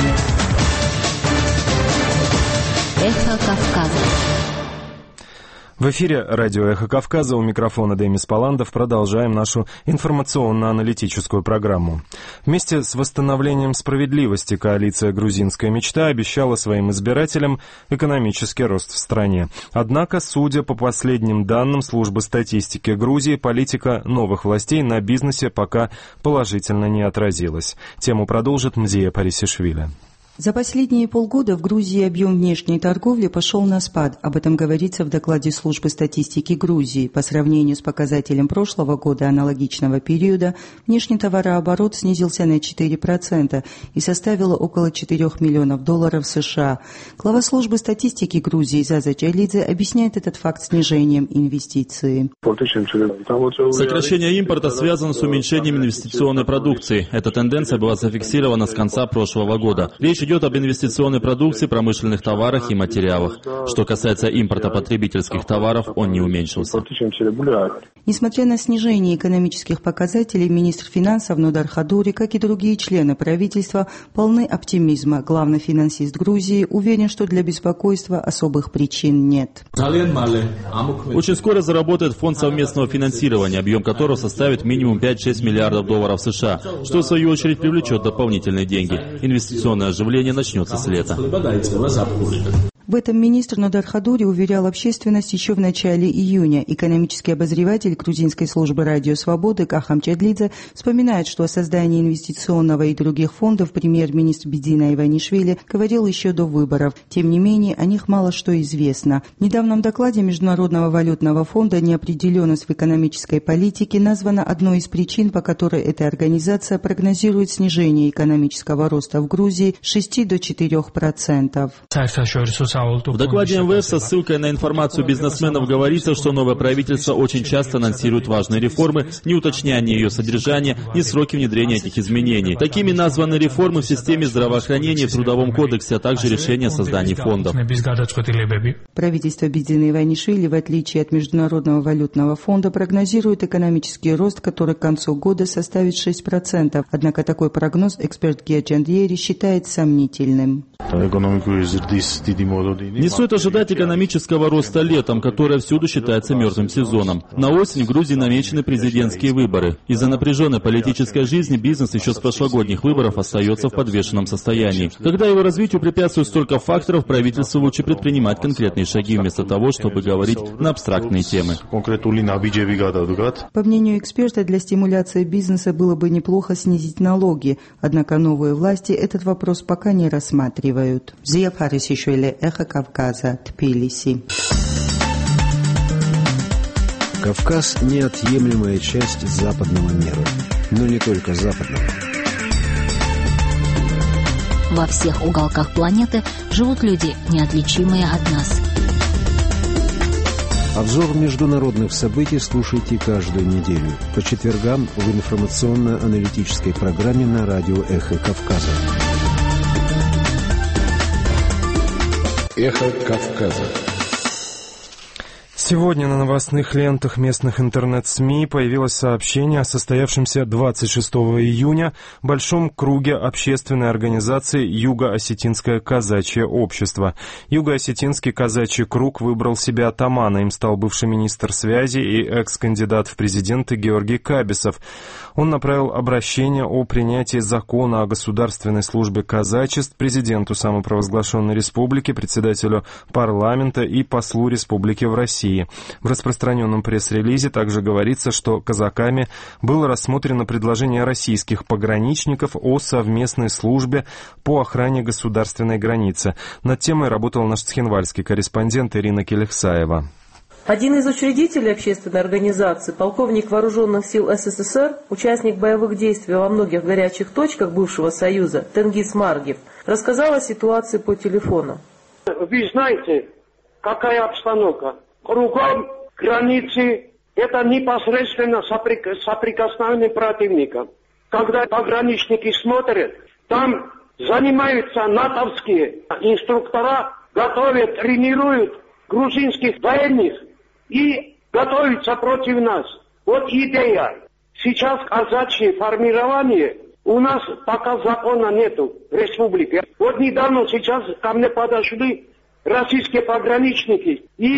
Эхо Кавказа. В эфире радио «Эхо Кавказа», у микрофона Демис Паландов. Продолжаем нашу информационно-аналитическую программу. Вместе с восстановлением справедливости коалиция «Грузинская мечта» обещала своим избирателям экономический рост в стране. Однако, судя по последним данным службы статистики Грузии, политика новых властей на бизнесе пока положительно не отразилась. Тему продолжит Мзия Парисишвили. За последние полгода в Грузии объем внешней торговли пошел на спад. Об этом говорится в докладе службы статистики Грузии. По сравнению с показателем прошлого года аналогичного периода, внешний товарооборот снизился на четыре процента и составил около четырёх миллионов долларов США. Глава службы статистики Грузии Заза Чайлидзе объясняет этот факт снижением инвестиций. Сокращение импорта связано с уменьшением инвестиционной продукции. Эта тенденция была зафиксирована с конца прошлого года. Речь идет об инвестиционной продукции, промышленных товарах и материалах. Что касается импорта потребительских товаров, он не уменьшился. Несмотря на снижение экономических показателей, министр финансов Нодар Хадури, как и другие члены правительства, полны оптимизма. Главный финансист Грузии уверен, что для беспокойства особых причин нет. Очень скоро заработает фонд совместного финансирования, объем которого составит минимум пять-шесть миллиардов долларов США, что в свою очередь привлечет дополнительные деньги. Инвестиционное оживление начнется с лета. В этом министр Нодар Хадури уверял общественность еще в начале июня. Экономический обозреватель грузинской службы «Радио Свободы» Кахам Чадлидзе вспоминает, что о создании инвестиционного и других фондов премьер-министр Бидина Иванишвили говорил еще до выборов. Тем не менее, о них мало что известно. В недавнем докладе Международного валютного фонда неопределенность в экономической политике названа одной из причин, по которой эта организация прогнозирует снижение экономического роста в Грузии с шести до четырёх процентов. В докладе эм вэ эф со ссылкой на информацию бизнесменов говорится, что новое правительство очень часто анонсирует важные реформы, не уточняя ни ее содержание, ни сроки внедрения этих изменений. Такими названы реформы в системе здравоохранения, в Трудовом кодексе, а также решение о создании фондов. Правительство Бидина Иванишвили, в отличие от Международного валютного фонда, прогнозирует экономический рост, который к концу года составит шесть процентов. Однако такой прогноз эксперт Гия Джандьери считает сомнительным. Не стоит ожидать экономического роста летом, которое всюду считается мертвым сезоном. На осень в Грузии намечены президентские выборы. Из-за напряженной политической жизни бизнес еще с прошлогодних выборов остается в подвешенном состоянии. Когда его развитию препятствует столько факторов, правительству лучше предпринимать конкретные шаги вместо того, чтобы говорить на абстрактные темы. По мнению эксперта, для стимуляции бизнеса было бы неплохо снизить налоги. Однако новые власти этот вопрос пока не рассматривают. Зия Парисишвили, Эхо Кавказа, Тбилиси. Кавказ – неотъемлемая часть западного мира, но не только западного. Во всех уголках планеты живут люди, неотличимые от нас. Обзор международных событий слушайте каждую неделю по четвергам в информационно-аналитической программе на радио «Эхо Кавказа». Эхо Кавказа. Сегодня на новостных лентах местных интернет-СМИ появилось сообщение о состоявшемся двадцать шестого июня большом круге общественной организации Юго-Осетинское казачье общество. Юго-Осетинский казачий круг выбрал себе атамана. Им стал бывший министр связи и экс-кандидат в президенты Георгий Кабисов. Он направил обращение о принятии закона о государственной службе казачеств президенту самопровозглашенной республики, председателю парламента и послу республики в России. В распространенном пресс-релизе также говорится, что казаками было рассмотрено предложение российских пограничников о совместной службе по охране государственной границы. Над темой работал наш цхинвальский корреспондент Ирина Келехсаева. Один из учредителей общественной организации, полковник вооруженных сил эс эс эс эр, участник боевых действий во многих горячих точках бывшего Союза, Тенгиз Маргиев, рассказал о ситуации по телефону. Вы знаете, какая обстановка? Кругом границы – это непосредственно соприкосновение противника. Когда пограничники смотрят, там занимаются натовские инструктора, готовят, тренируют грузинских военных и готовятся против нас. Вот идея. Сейчас казачье формирование, у нас пока закона нету в республике. Вот недавно сейчас ко мне подошли российские пограничники и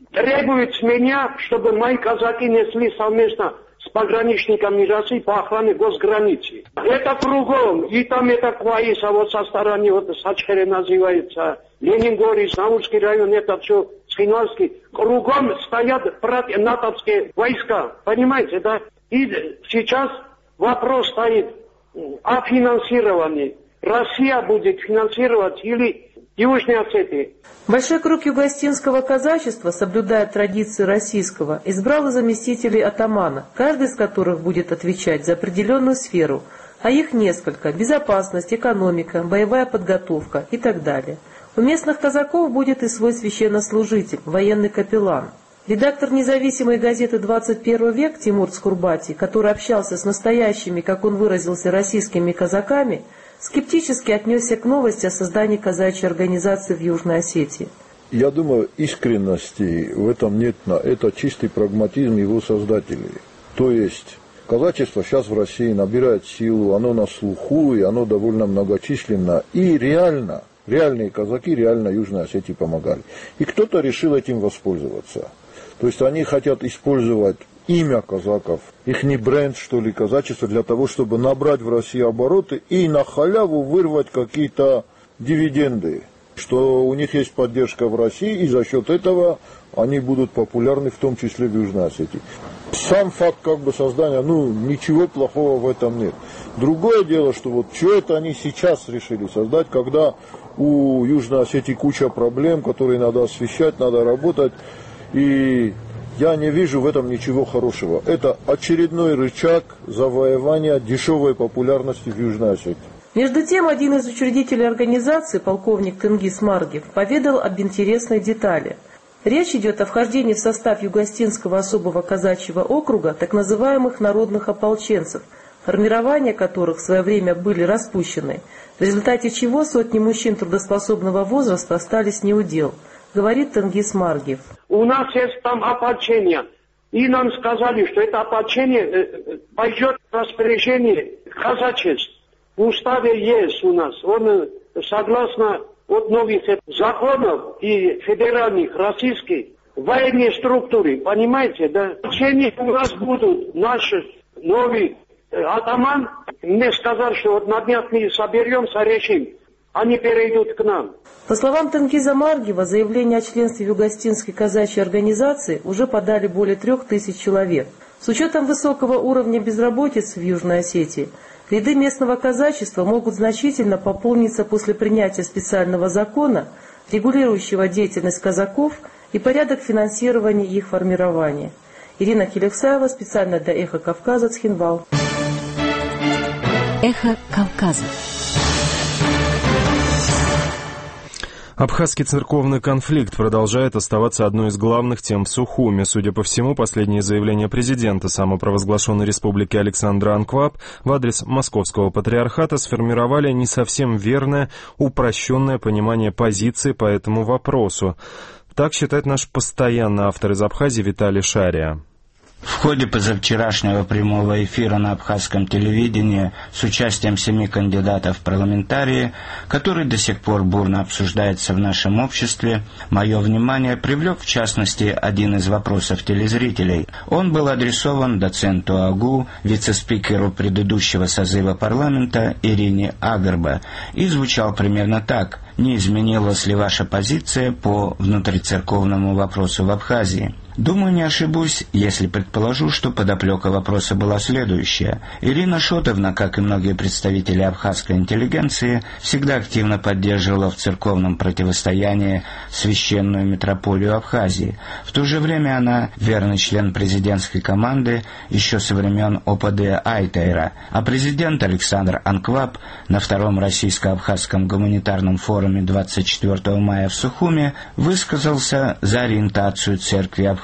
требует с меня, чтобы мои казаки несли совместно с пограничниками России по охране госграницы. Это кругом. И там это Кваиса, вот со стороны, вот Сачхере называется, Ленингорий, Наурский район, это все Схинвальский. Кругом стоят натовские войска. Понимаете, да? И сейчас вопрос стоит о финансировании. Россия будет финансировать или Южная Осетия. Большой круг юго-остинского казачества, соблюдая традиции российского, избрал и заместителей атамана, каждый из которых будет отвечать за определенную сферу, а их несколько – безопасность, экономика, боевая подготовка и так далее. У местных казаков будет и свой священнослужитель, военный капеллан. Редактор независимой газеты «двадцать первый век» Тимур Цкурбати, который общался с настоящими, как он выразился, российскими казаками, скептически отнесся к новости о создании казачьей организации в Южной Осетии. Я думаю, искренности в этом нет, это чистый прагматизм его создателей. То есть казачество сейчас в России набирает силу, оно на слуху, и оно довольно многочисленно. И реально, реальные казаки реально Южной Осетии помогали. И кто-то решил этим воспользоваться. То есть они хотят использовать имя казаков, их не бренд, что ли, казачество, для того, чтобы набрать в России обороты и на халяву вырвать какие-то дивиденды, что у них есть поддержка в России, и за счет этого они будут популярны, в том числе в Южной Осетии. Сам факт как бы создания, ну, ничего плохого в этом нет. Другое дело, что вот что это они сейчас решили создать, когда у Южной Осетии куча проблем, которые надо освещать, надо работать, и я не вижу в этом ничего хорошего. Это очередной рычаг завоевания дешевой популярности в Южной Осетии. Между тем, один из учредителей организации, полковник Тенгиз Маргев, поведал об интересной детали. Речь идет о вхождении в состав Юго-Остинского особого казачьего округа так называемых народных ополченцев, формирования которых в свое время были распущены, в результате чего сотни мужчин трудоспособного возраста остались неудел, говорит Тенгиз Маргев. У нас есть там ополчение. И нам сказали, что это ополчение пойдет в распоряжение казачеств. В уставе есть у нас. Он согласно от новых законов и федеральных, российских, военные структуры. Понимаете, да? Ополчение у нас будут. Наш новый атаман мне сказал, что вот на днях мы соберемся, решим. Они перейдут к нам. По словам Тенгиза Маргева, заявление о членстве в Юго-Остинской казачьей организации уже подали более трех тысяч человек. С учетом высокого уровня безработицы в Южной Осетии, ряды местного казачества могут значительно пополниться после принятия специального закона, регулирующего деятельность казаков и порядок финансирования их формирования. Ирина Хилевсаева, специально для «Эхо Кавказа», Цхинвал. «Эхо Кавказа». Абхазский церковный конфликт продолжает оставаться одной из главных тем в Сухуми. Судя по всему, последние заявления президента самопровозглашенной республики Александра Анкваб в адрес Московского патриархата сформировали не совсем верное, упрощенное понимание позиции по этому вопросу. Так считает наш постоянный автор из Абхазии Виталий Шария. В ходе позавчерашнего прямого эфира на абхазском телевидении с участием семи кандидатов в парламентарии, который до сих пор бурно обсуждается в нашем обществе, мое внимание привлек в частности один из вопросов телезрителей. Он был адресован доценту АГУ, вице-спикеру предыдущего созыва парламента Ирине Агарба, и звучал примерно так: «Не изменилась ли ваша позиция по внутрицерковному вопросу в Абхазии?» Думаю, не ошибусь, если предположу, что подоплека вопроса была следующая. Ирина Шотовна, как и многие представители абхазской интеллигенции, всегда активно поддерживала в церковном противостоянии священную митрополию Абхазии. В то же время она верный член президентской команды еще со времен ОПД Айтайра, а президент Александр Анкваб на втором российско-абхазском гуманитарном форуме двадцать четвёртого мая в Сухуми высказался за ориентацию церкви Абхазии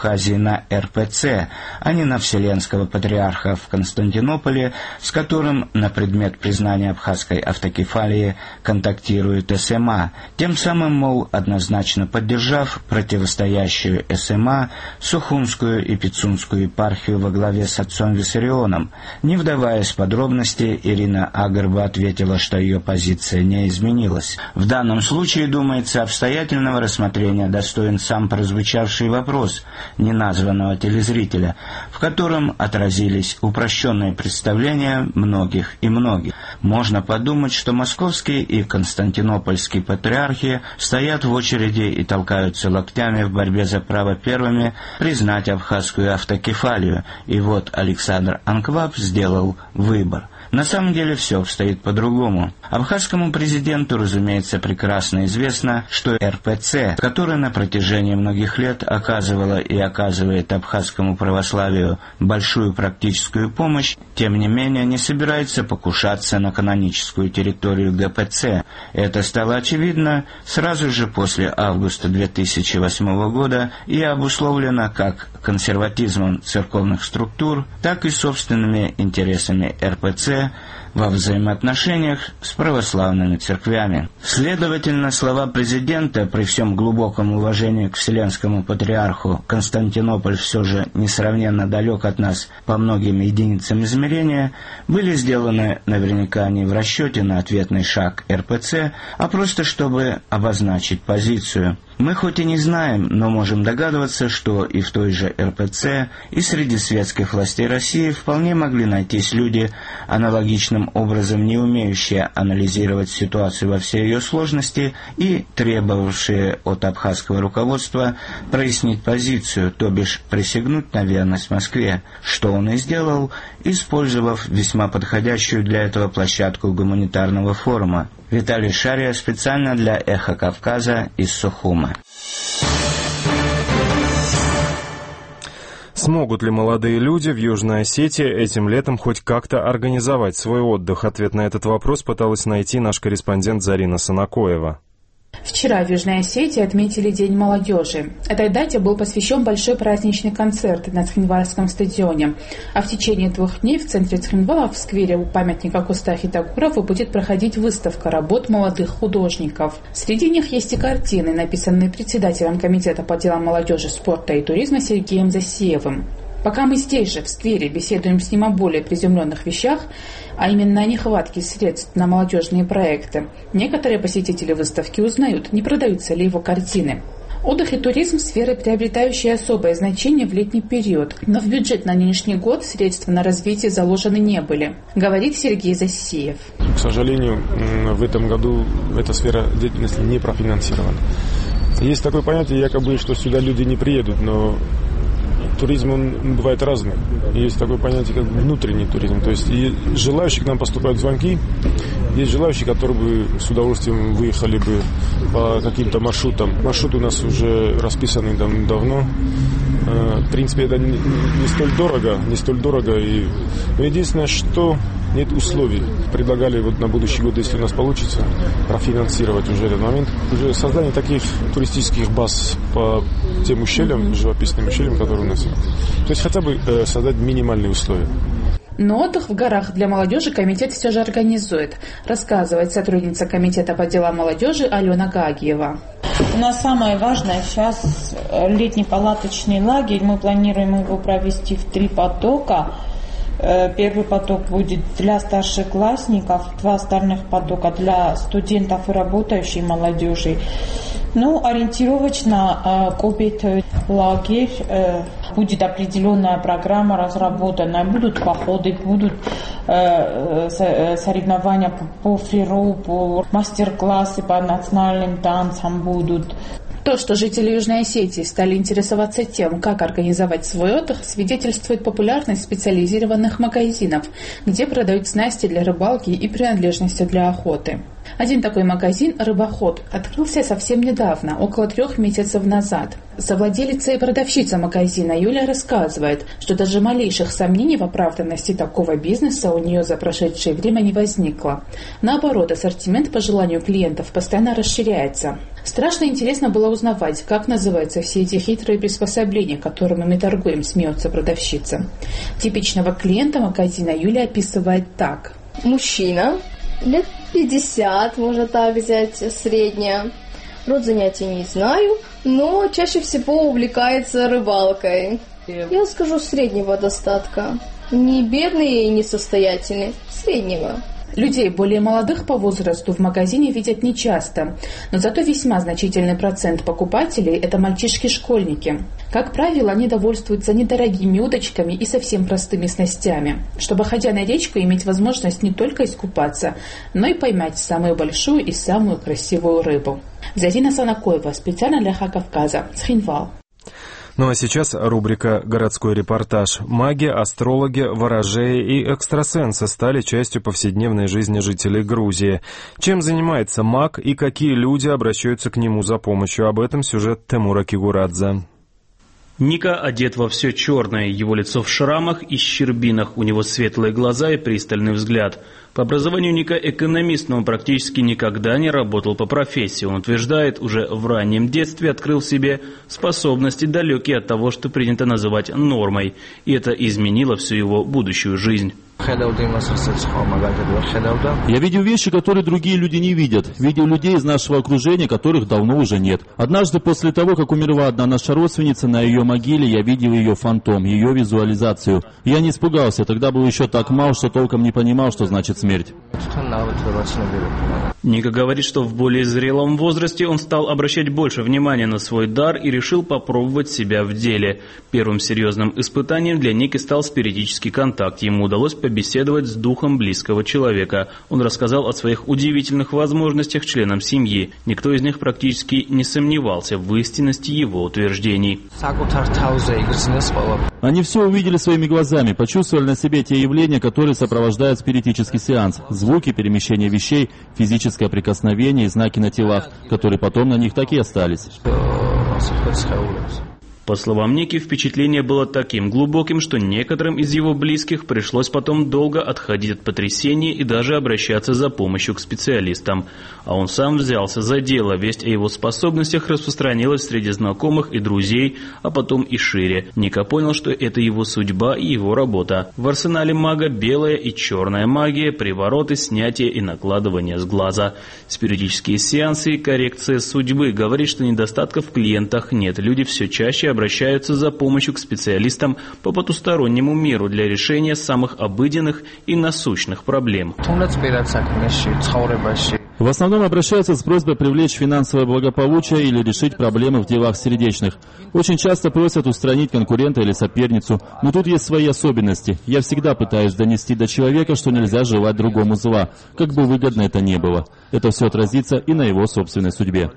Абхазии на эр пэ цэ, а не на Вселенского патриарха в Константинополе, с которым на предмет признания абхазской автокефалии контактирует эс эм а, тем самым, мол, однозначно поддержав противостоящую эс эм а Сухумскую и Пицунскую епархию во главе с отцом Виссарионом. Не вдаваясь в подробности, Ирина Агарба ответила, что ее позиция не изменилась. В данном случае, думается, обстоятельного рассмотрения достоин сам прозвучавший вопрос неназванного телезрителя, в котором отразились упрощенные представления многих и многих. Можно подумать, что московские и константинопольские патриархи стоят в очереди и толкаются локтями в борьбе за право первыми признать абхазскую автокефалию, и вот Александр Анкваб сделал выбор. На самом деле все обстоит по-другому. Абхазскому президенту, разумеется, прекрасно известно, что эр пэ цэ, которая на протяжении многих лет оказывала и оказывает абхазскому православию большую практическую помощь, тем не менее не собирается покушаться на каноническую территорию гэ пэ цэ. Это стало очевидно сразу же после августа две тысячи восьмого года и обусловлено как консерватизмом церковных структур, так и собственными интересами эр пэ цэ во взаимоотношениях с православными церквями. Следовательно, слова президента, при всем глубоком уважении к Вселенскому патриарху, Константинополь все же несравненно далек от нас по многим единицам измерения, были сделаны наверняка не в расчете на ответный шаг эр пэ цэ, а просто чтобы обозначить позицию. Мы хоть и не знаем, но можем догадываться, что и в той же эр пэ цэ, и среди светских властей России вполне могли найтись люди, аналогичным образом не умеющие анализировать ситуацию во всей ее сложности и требовавшие от абхазского руководства прояснить позицию, то бишь присягнуть на верность Москве, что он и сделал, использовав весьма подходящую для этого площадку гуманитарного форума. Виталий Шария специально для «Эхо Кавказа» из Сухума. Смогут ли молодые люди в Южной Осетии этим летом хоть как-то организовать свой отдых? Ответ на этот вопрос пыталась найти наш корреспондент Зарина Санакоева. Вчера в Южной Осетии отметили День молодежи. Этой дате был посвящен большой праздничный концерт на Цхинвальском стадионе. А в течение двух дней в центре Цхинвала, в сквере у памятника Кустафи Тагурова, будет проходить выставка работ молодых художников. Среди них есть и картины, написанные председателем Комитета по делам молодежи, спорта и туризма Сергеем Засиевым. Пока мы здесь же, в сквере, беседуем с ним о более приземленных вещах, а именно о нехватке средств на молодежные проекты, некоторые посетители выставки узнают, не продаются ли его картины. Отдых и туризм – сферы, приобретающие особое значение в летний период, но в бюджет на нынешний год средства на развитие заложены не были, говорит Сергей Засиев. К сожалению, в этом году эта сфера деятельности не профинансирована. Есть такое понятие, якобы, что сюда люди не приедут, но туризм, он бывает разный. Есть такое понятие, как внутренний туризм. То есть и желающие к нам поступают звонки, есть желающие, которые бы с удовольствием выехали бы по каким-то маршрутам. Маршрут у нас уже расписанный там давно. В принципе, это не, не столь дорого, не столь дорого. И... Но единственное, что нет условий. Предлагали вот на будущий год, если у нас получится, профинансировать уже этот момент. Уже создание таких туристических баз по тем ущельям, живописным ущельям, которые у нас есть. То есть хотя бы э, создать минимальные условия. Но отдых в горах для молодежи комитет все же организует, рассказывает сотрудница Комитета по делам молодежи Алена Гагиева. У нас самое важное сейчас летний палаточный лагерь. Мы планируем его провести в три потока. Первый поток будет для старшеклассников, два остальных потока для студентов и работающей молодежи. Ну, ориентировочно купить лагерь, будет определенная программа разработана, будут походы, будут соревнования по флиру, по мастер-классы по национальным танцам будут. То, что жители Южной Осетии стали интересоваться тем, как организовать свой отдых, свидетельствует популярность специализированных магазинов, где продают снасти для рыбалки и принадлежности для охоты. Один такой магазин «Рыбоход» открылся совсем недавно, около трех месяцев назад. Совладелица и продавщица магазина Юлия рассказывает, что даже малейших сомнений в оправданности такого бизнеса у нее за прошедшее время не возникло. Наоборот, ассортимент по желанию клиентов постоянно расширяется. Страшно интересно было узнавать, как называются все эти хитрые приспособления, которыми мы торгуем, смеется продавщица. Типичного клиента магазина Юлия описывает так. Мужчина, лет пятьдесят, можно так взять, средняя. Род занятий не знаю, но чаще всего увлекается рыбалкой. Я скажу, среднего достатка. Не бедный и не состоятельный, среднего. Людей более молодых по возрасту в магазине видят нечасто, но зато весьма значительный процент покупателей – это мальчишки-школьники. Как правило, они довольствуются недорогими удочками и совсем простыми снастями, чтобы, ходя на речку, иметь возможность не только искупаться, но и поймать самую большую и самую красивую рыбу. Зазина Санакоева, специально для Эхо Кавказа, Цхинвал. Ну а сейчас рубрика «Городской репортаж». Маги, астрологи, ворожеи и экстрасенсы стали частью повседневной жизни жителей Грузии. Чем занимается маг и какие люди обращаются к нему за помощью? Об этом сюжет Тимура Кигурадзе. Ника одет во все черное, его лицо в шрамах и щербинах, у него светлые глаза и пристальный взгляд. По образованию Ника экономист, но он практически никогда не работал по профессии. Он утверждает, уже в раннем детстве открыл в себе способности, далекие от того, что принято называть нормой. И это изменило всю его будущую жизнь. Я видел вещи, которые другие люди не видят. Видел людей из нашего окружения, которых давно уже нет. Однажды после того, как умерла одна наша родственница, на ее могиле я видел ее фантом, ее визуализацию. Я не испугался, тогда был еще так мал, что толком не понимал, что значит смерть. Ника говорит, что в более зрелом возрасте он стал обращать больше внимания на свой дар и решил попробовать себя в деле. Первым серьезным испытанием для Ники стал спиритический контакт. Ему удалось побеседовать с духом близкого человека. Он рассказал о своих удивительных возможностях членам семьи. Никто из них практически не сомневался в истинности его утверждений. Они все увидели своими глазами, почувствовали на себе те явления, которые сопровождают спиритический сеанс. Звуки, перемещение вещей, физическое прикосновение и знаки на телах, которые потом на них так и остались. По словам Ники, впечатление было таким глубоким, что некоторым из его близких пришлось потом долго отходить от потрясения и даже обращаться за помощью к специалистам. А он сам взялся за дело, весть о его способностях распространилась среди знакомых и друзей, а потом и шире. Ника понял, что это его судьба и его работа. В арсенале мага белая и черная магия, привороты, снятие и накладывание с глаза. Спиритические сеансы и коррекция судьбы. Говорит, что недостатков в клиентах нет. Люди все чаще обращаются за помощью к специалистам по потустороннему миру для решения самых обыденных и насущных проблем. В основном обращаются с просьбой привлечь финансовое благополучие или решить проблемы в делах сердечных. Очень часто просят устранить конкурента или соперницу, но тут есть свои особенности. Я всегда пытаюсь донести до человека, что нельзя желать другому зла, как бы выгодно это ни было. Это все отразится и на его собственной судьбе.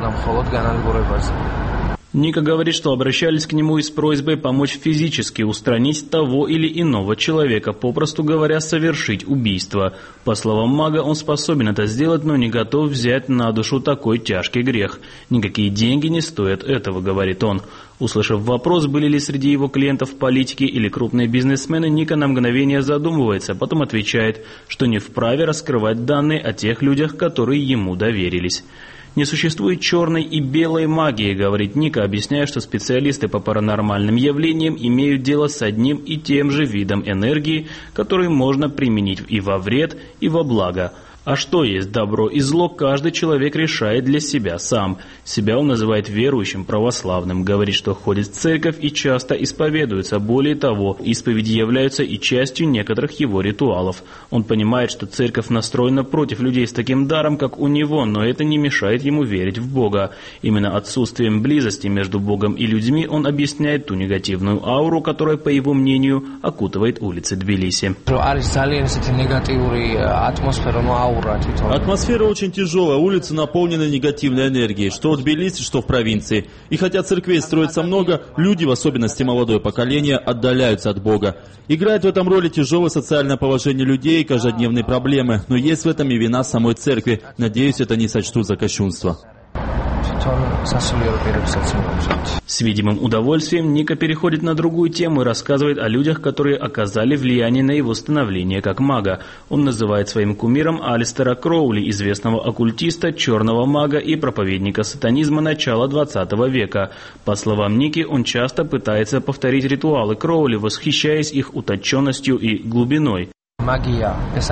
Ника говорит, что обращались к нему и с просьбой помочь физически устранить того или иного человека, попросту говоря, совершить убийство. По словам мага, он способен это сделать, но не готов взять на душу такой тяжкий грех. Никакие деньги не стоят этого, говорит он. Услышав вопрос, были ли среди его клиентов политики или крупные бизнесмены, Ника на мгновение задумывается, потом отвечает, что не вправе раскрывать данные о тех людях, которые ему доверились. Не существует черной и белой магии, говорит Ника, объясняя, что специалисты по паранормальным явлениям имеют дело с одним и тем же видом энергии, который можно применить и во вред, и во благо. А что есть добро и зло, каждый человек решает для себя сам. Себя он называет верующим, православным, говорит, что ходит в церковь и часто исповедуется. Более того, исповеди являются и частью некоторых его ритуалов. Он понимает, что церковь настроена против людей с таким даром, как у него, но это не мешает ему верить в Бога. Именно отсутствием близости между Богом и людьми он объясняет ту негативную ауру, которая, по его мнению, окутывает улицы Тбилиси. Атмосфера очень тяжелая, улицы наполнены негативной энергией, что в Тбилиси, что в провинции. И хотя церквей строится много, люди, в особенности молодое поколение, отдаляются от Бога. Играет в этом роли тяжелое социальное положение людей и каждодневные проблемы, но есть в этом и вина самой церкви. Надеюсь, это не сочтут за кощунство. С видимым удовольствием Ника переходит на другую тему и рассказывает о людях, которые оказали влияние на его становление как мага. Он называет своим кумиром Алистера Кроули, известного оккультиста, черного мага и проповедника сатанизма начала двадцатого века. По словам Ники, он часто пытается повторить ритуалы Кроули, восхищаясь их утонченностью и глубиной. Магия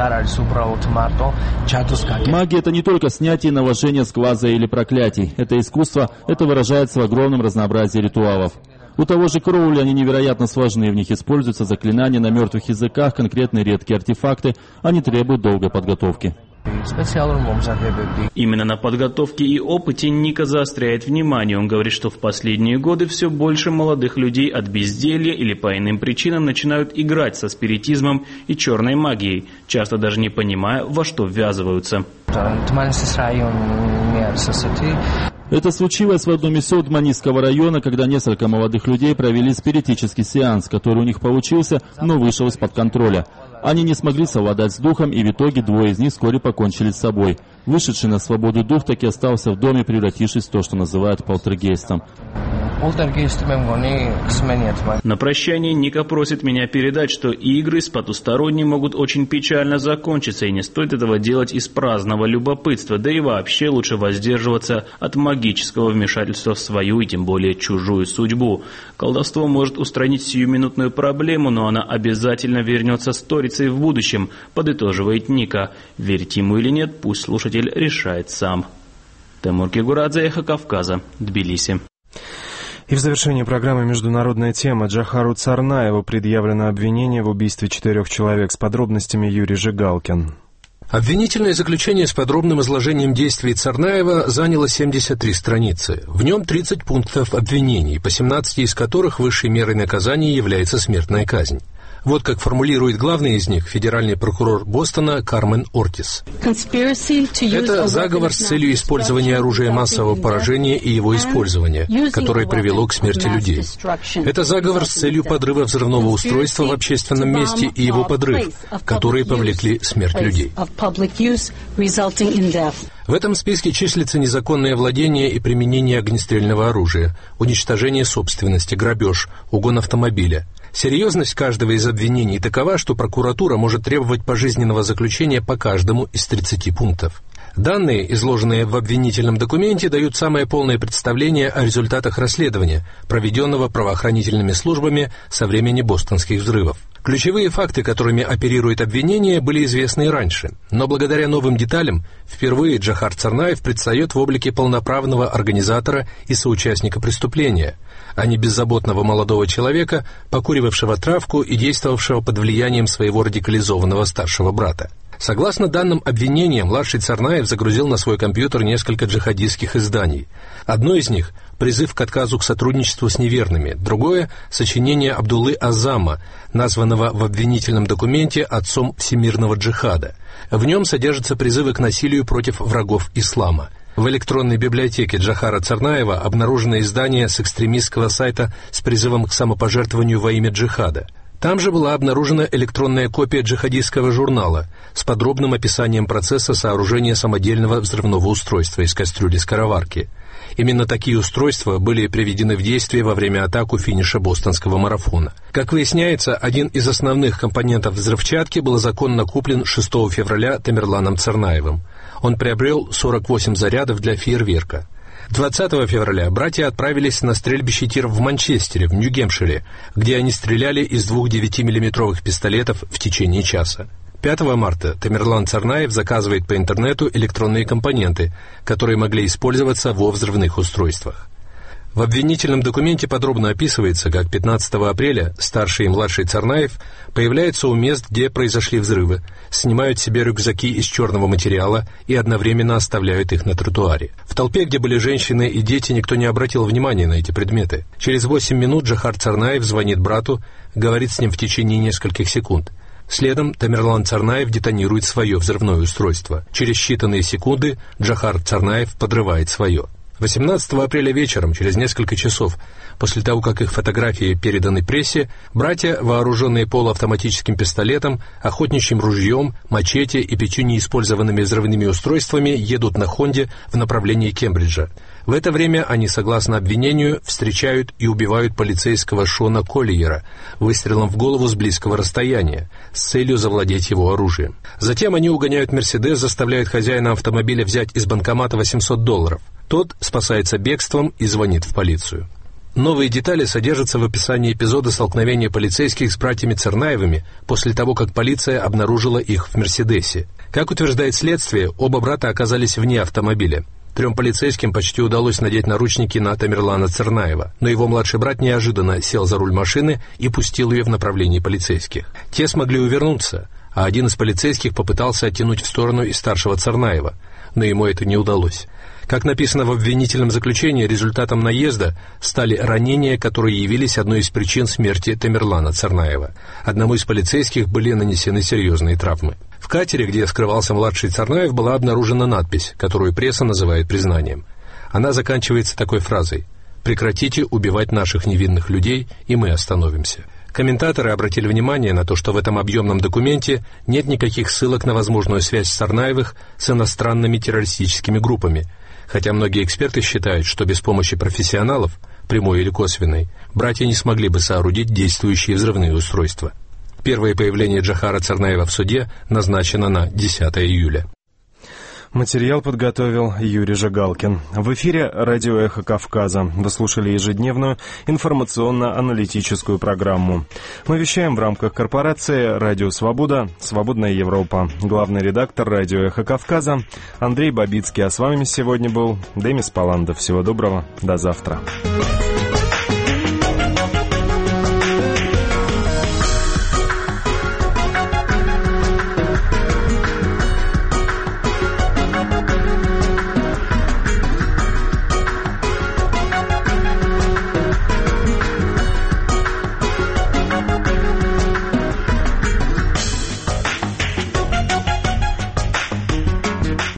– это не только снятие и наложение скваза или проклятий. Это искусство, это выражается в огромном разнообразии ритуалов. У того же Кроули они невероятно сложны, в них используются заклинания на мертвых языках, конкретные редкие артефакты, они требуют долгой подготовки. Именно на подготовке и опыте Ника заостряет внимание. Он говорит, что в последние годы все больше молодых людей от безделья или по иным причинам начинают играть со спиритизмом и черной магией, часто даже не понимая, во что ввязываются. Это случилось в одном из сел Дманисского района, когда несколько молодых людей провели спиритический сеанс, который у них получился, но вышел из-под контроля. Они не смогли совладать с духом, и в итоге двое из них вскоре покончили с собой. Вышедший на свободу дух таки остался в доме, превратившись в то, что называют полтергейстом. На прощание Ника просит меня передать, что игры с потусторонним могут очень печально закончиться, и не стоит этого делать из праздного любопытства, да и вообще лучше воздерживаться от магического вмешательства в свою и тем более чужую судьбу. Колдовство может устранить сиюминутную проблему, но она обязательно вернется сторицей в будущем, подытоживает Ника. Верить ему или нет, пусть слушатель решает сам. Тимур Кигурадзе, Эхо Кавказа, Тбилиси. И в завершении программы «Международная тема» Джохару Царнаеву предъявлено обвинение в убийстве четырех человек. С подробностями Юрий Жигалкин. Обвинительное заключение с подробным изложением действий Царнаева заняло семьдесят три страницы. В нем тридцать пунктов обвинений, по семнадцати из которых высшей мерой наказания является смертная казнь. Вот как формулирует главный из них федеральный прокурор Бостона Кармен Ортис. Это заговор с целью использования оружия массового поражения и его использования, которое привело к смерти людей. Это заговор с целью подрыва взрывного устройства в общественном месте и его подрыв, которые повлекли смерть людей. В этом списке числится незаконное владение и применение огнестрельного оружия, уничтожение собственности, грабеж, угон автомобиля. Серьезность каждого из обвинений такова, что прокуратура может требовать пожизненного заключения по каждому из тридцати пунктов. Данные, изложенные в обвинительном документе, дают самое полное представление о результатах расследования, проведенного правоохранительными службами со времени бостонских взрывов. Ключевые факты, которыми оперирует обвинение, были известны и раньше, но благодаря новым деталям впервые Джохар Царнаев предстает в облике полноправного организатора и соучастника преступления, а не беззаботного молодого человека, покуривавшего травку и действовавшего под влиянием своего радикализованного старшего брата. Согласно данным обвинения, младший Царнаев загрузил на свой компьютер несколько джихадистских изданий. Одно из них – призыв к отказу к сотрудничеству с неверными, другое – сочинение Абдуллы Азама, названного в обвинительном документе отцом всемирного джихада. В нем содержатся призывы к насилию против врагов ислама. В электронной библиотеке Джохара Царнаева обнаружено издание с экстремистского сайта с призывом к самопожертвованию во имя джихада. Там же была обнаружена электронная копия джихадистского журнала с подробным описанием процесса сооружения самодельного взрывного устройства из кастрюли-скороварки. Именно такие устройства были приведены в действие во время атак у финиша бостонского марафона. Как выясняется, один из основных компонентов взрывчатки был законно куплен шестого февраля Тамерланом Царнаевым. Он приобрел сорок восемь зарядов для фейерверка. двадцатого февраля братья отправились на стрельбище тиров в Манчестере, в Нью-Гэмпшире, где они стреляли из двух девятимиллиметровых пистолетов в течение часа. пятого марта Тамерлан Царнаев заказывает по интернету электронные компоненты, которые могли использоваться во взрывных устройствах. В обвинительном документе подробно описывается, как пятнадцатого апреля старший и младший Царнаев появляются у мест, где произошли взрывы, снимают себе рюкзаки из черного материала и одновременно оставляют их на тротуаре. В толпе, где были женщины и дети, никто не обратил внимания на эти предметы. Через восемь минут Джохар Царнаев звонит брату, говорит с ним в течение нескольких секунд. Следом Тамерлан Царнаев детонирует свое взрывное устройство. Через считанные секунды Джохар Царнаев подрывает свое. восемнадцатого апреля вечером, через несколько часов после того, как их фотографии переданы прессе, братья, вооруженные полуавтоматическим пистолетом, охотничьим ружьем, мачете и пятью неиспользованными взрывными устройствами, едут на Хонде в направлении Кембриджа. В это время они, согласно обвинению, встречают и убивают полицейского Шона Коллиера выстрелом в голову с близкого расстояния с целью завладеть его оружием. Затем они угоняют «Мерседес», заставляют хозяина автомобиля взять из банкомата восемьсот долларов. Тот спасается бегством и звонит в полицию. Новые детали содержатся в описании эпизода столкновения полицейских с братьями Царнаевыми после того, как полиция обнаружила их в «Мерседесе». Как утверждает следствие, оба брата оказались вне автомобиля. Трем полицейским почти удалось надеть наручники на Тамерлана Царнаева, но его младший брат неожиданно сел за руль машины и пустил ее в направлении полицейских. Те смогли увернуться, а один из полицейских попытался оттянуть в сторону и старшего Царнаева, но ему это не удалось. Как написано в обвинительном заключении, результатом наезда стали ранения, которые явились одной из причин смерти Тамерлана Царнаева. Одному из полицейских были нанесены серьезные травмы. В катере, где скрывался младший Царнаев, была обнаружена надпись, которую пресса называет признанием. Она заканчивается такой фразой: «Прекратите убивать наших невинных людей, и мы остановимся». Комментаторы обратили внимание на то, что в этом объемном документе нет никаких ссылок на возможную связь Царнаевых с иностранными террористическими группами, хотя многие эксперты считают, что без помощи профессионалов, прямой или косвенной, братья не смогли бы соорудить действующие взрывные устройства. Первое появление Джохара Царнаева в суде назначено на десятое июля. Материал подготовил Юрий Жигалкин. В эфире радио «Эхо Кавказа». Вы слушали ежедневную информационно-аналитическую программу. Мы вещаем в рамках корпорации «Радио Свобода. Свободная Европа». Главный редактор радио «Эхо Кавказа» Андрей Бабицкий. А с вами сегодня был Демис Паландов. Всего доброго. До завтра.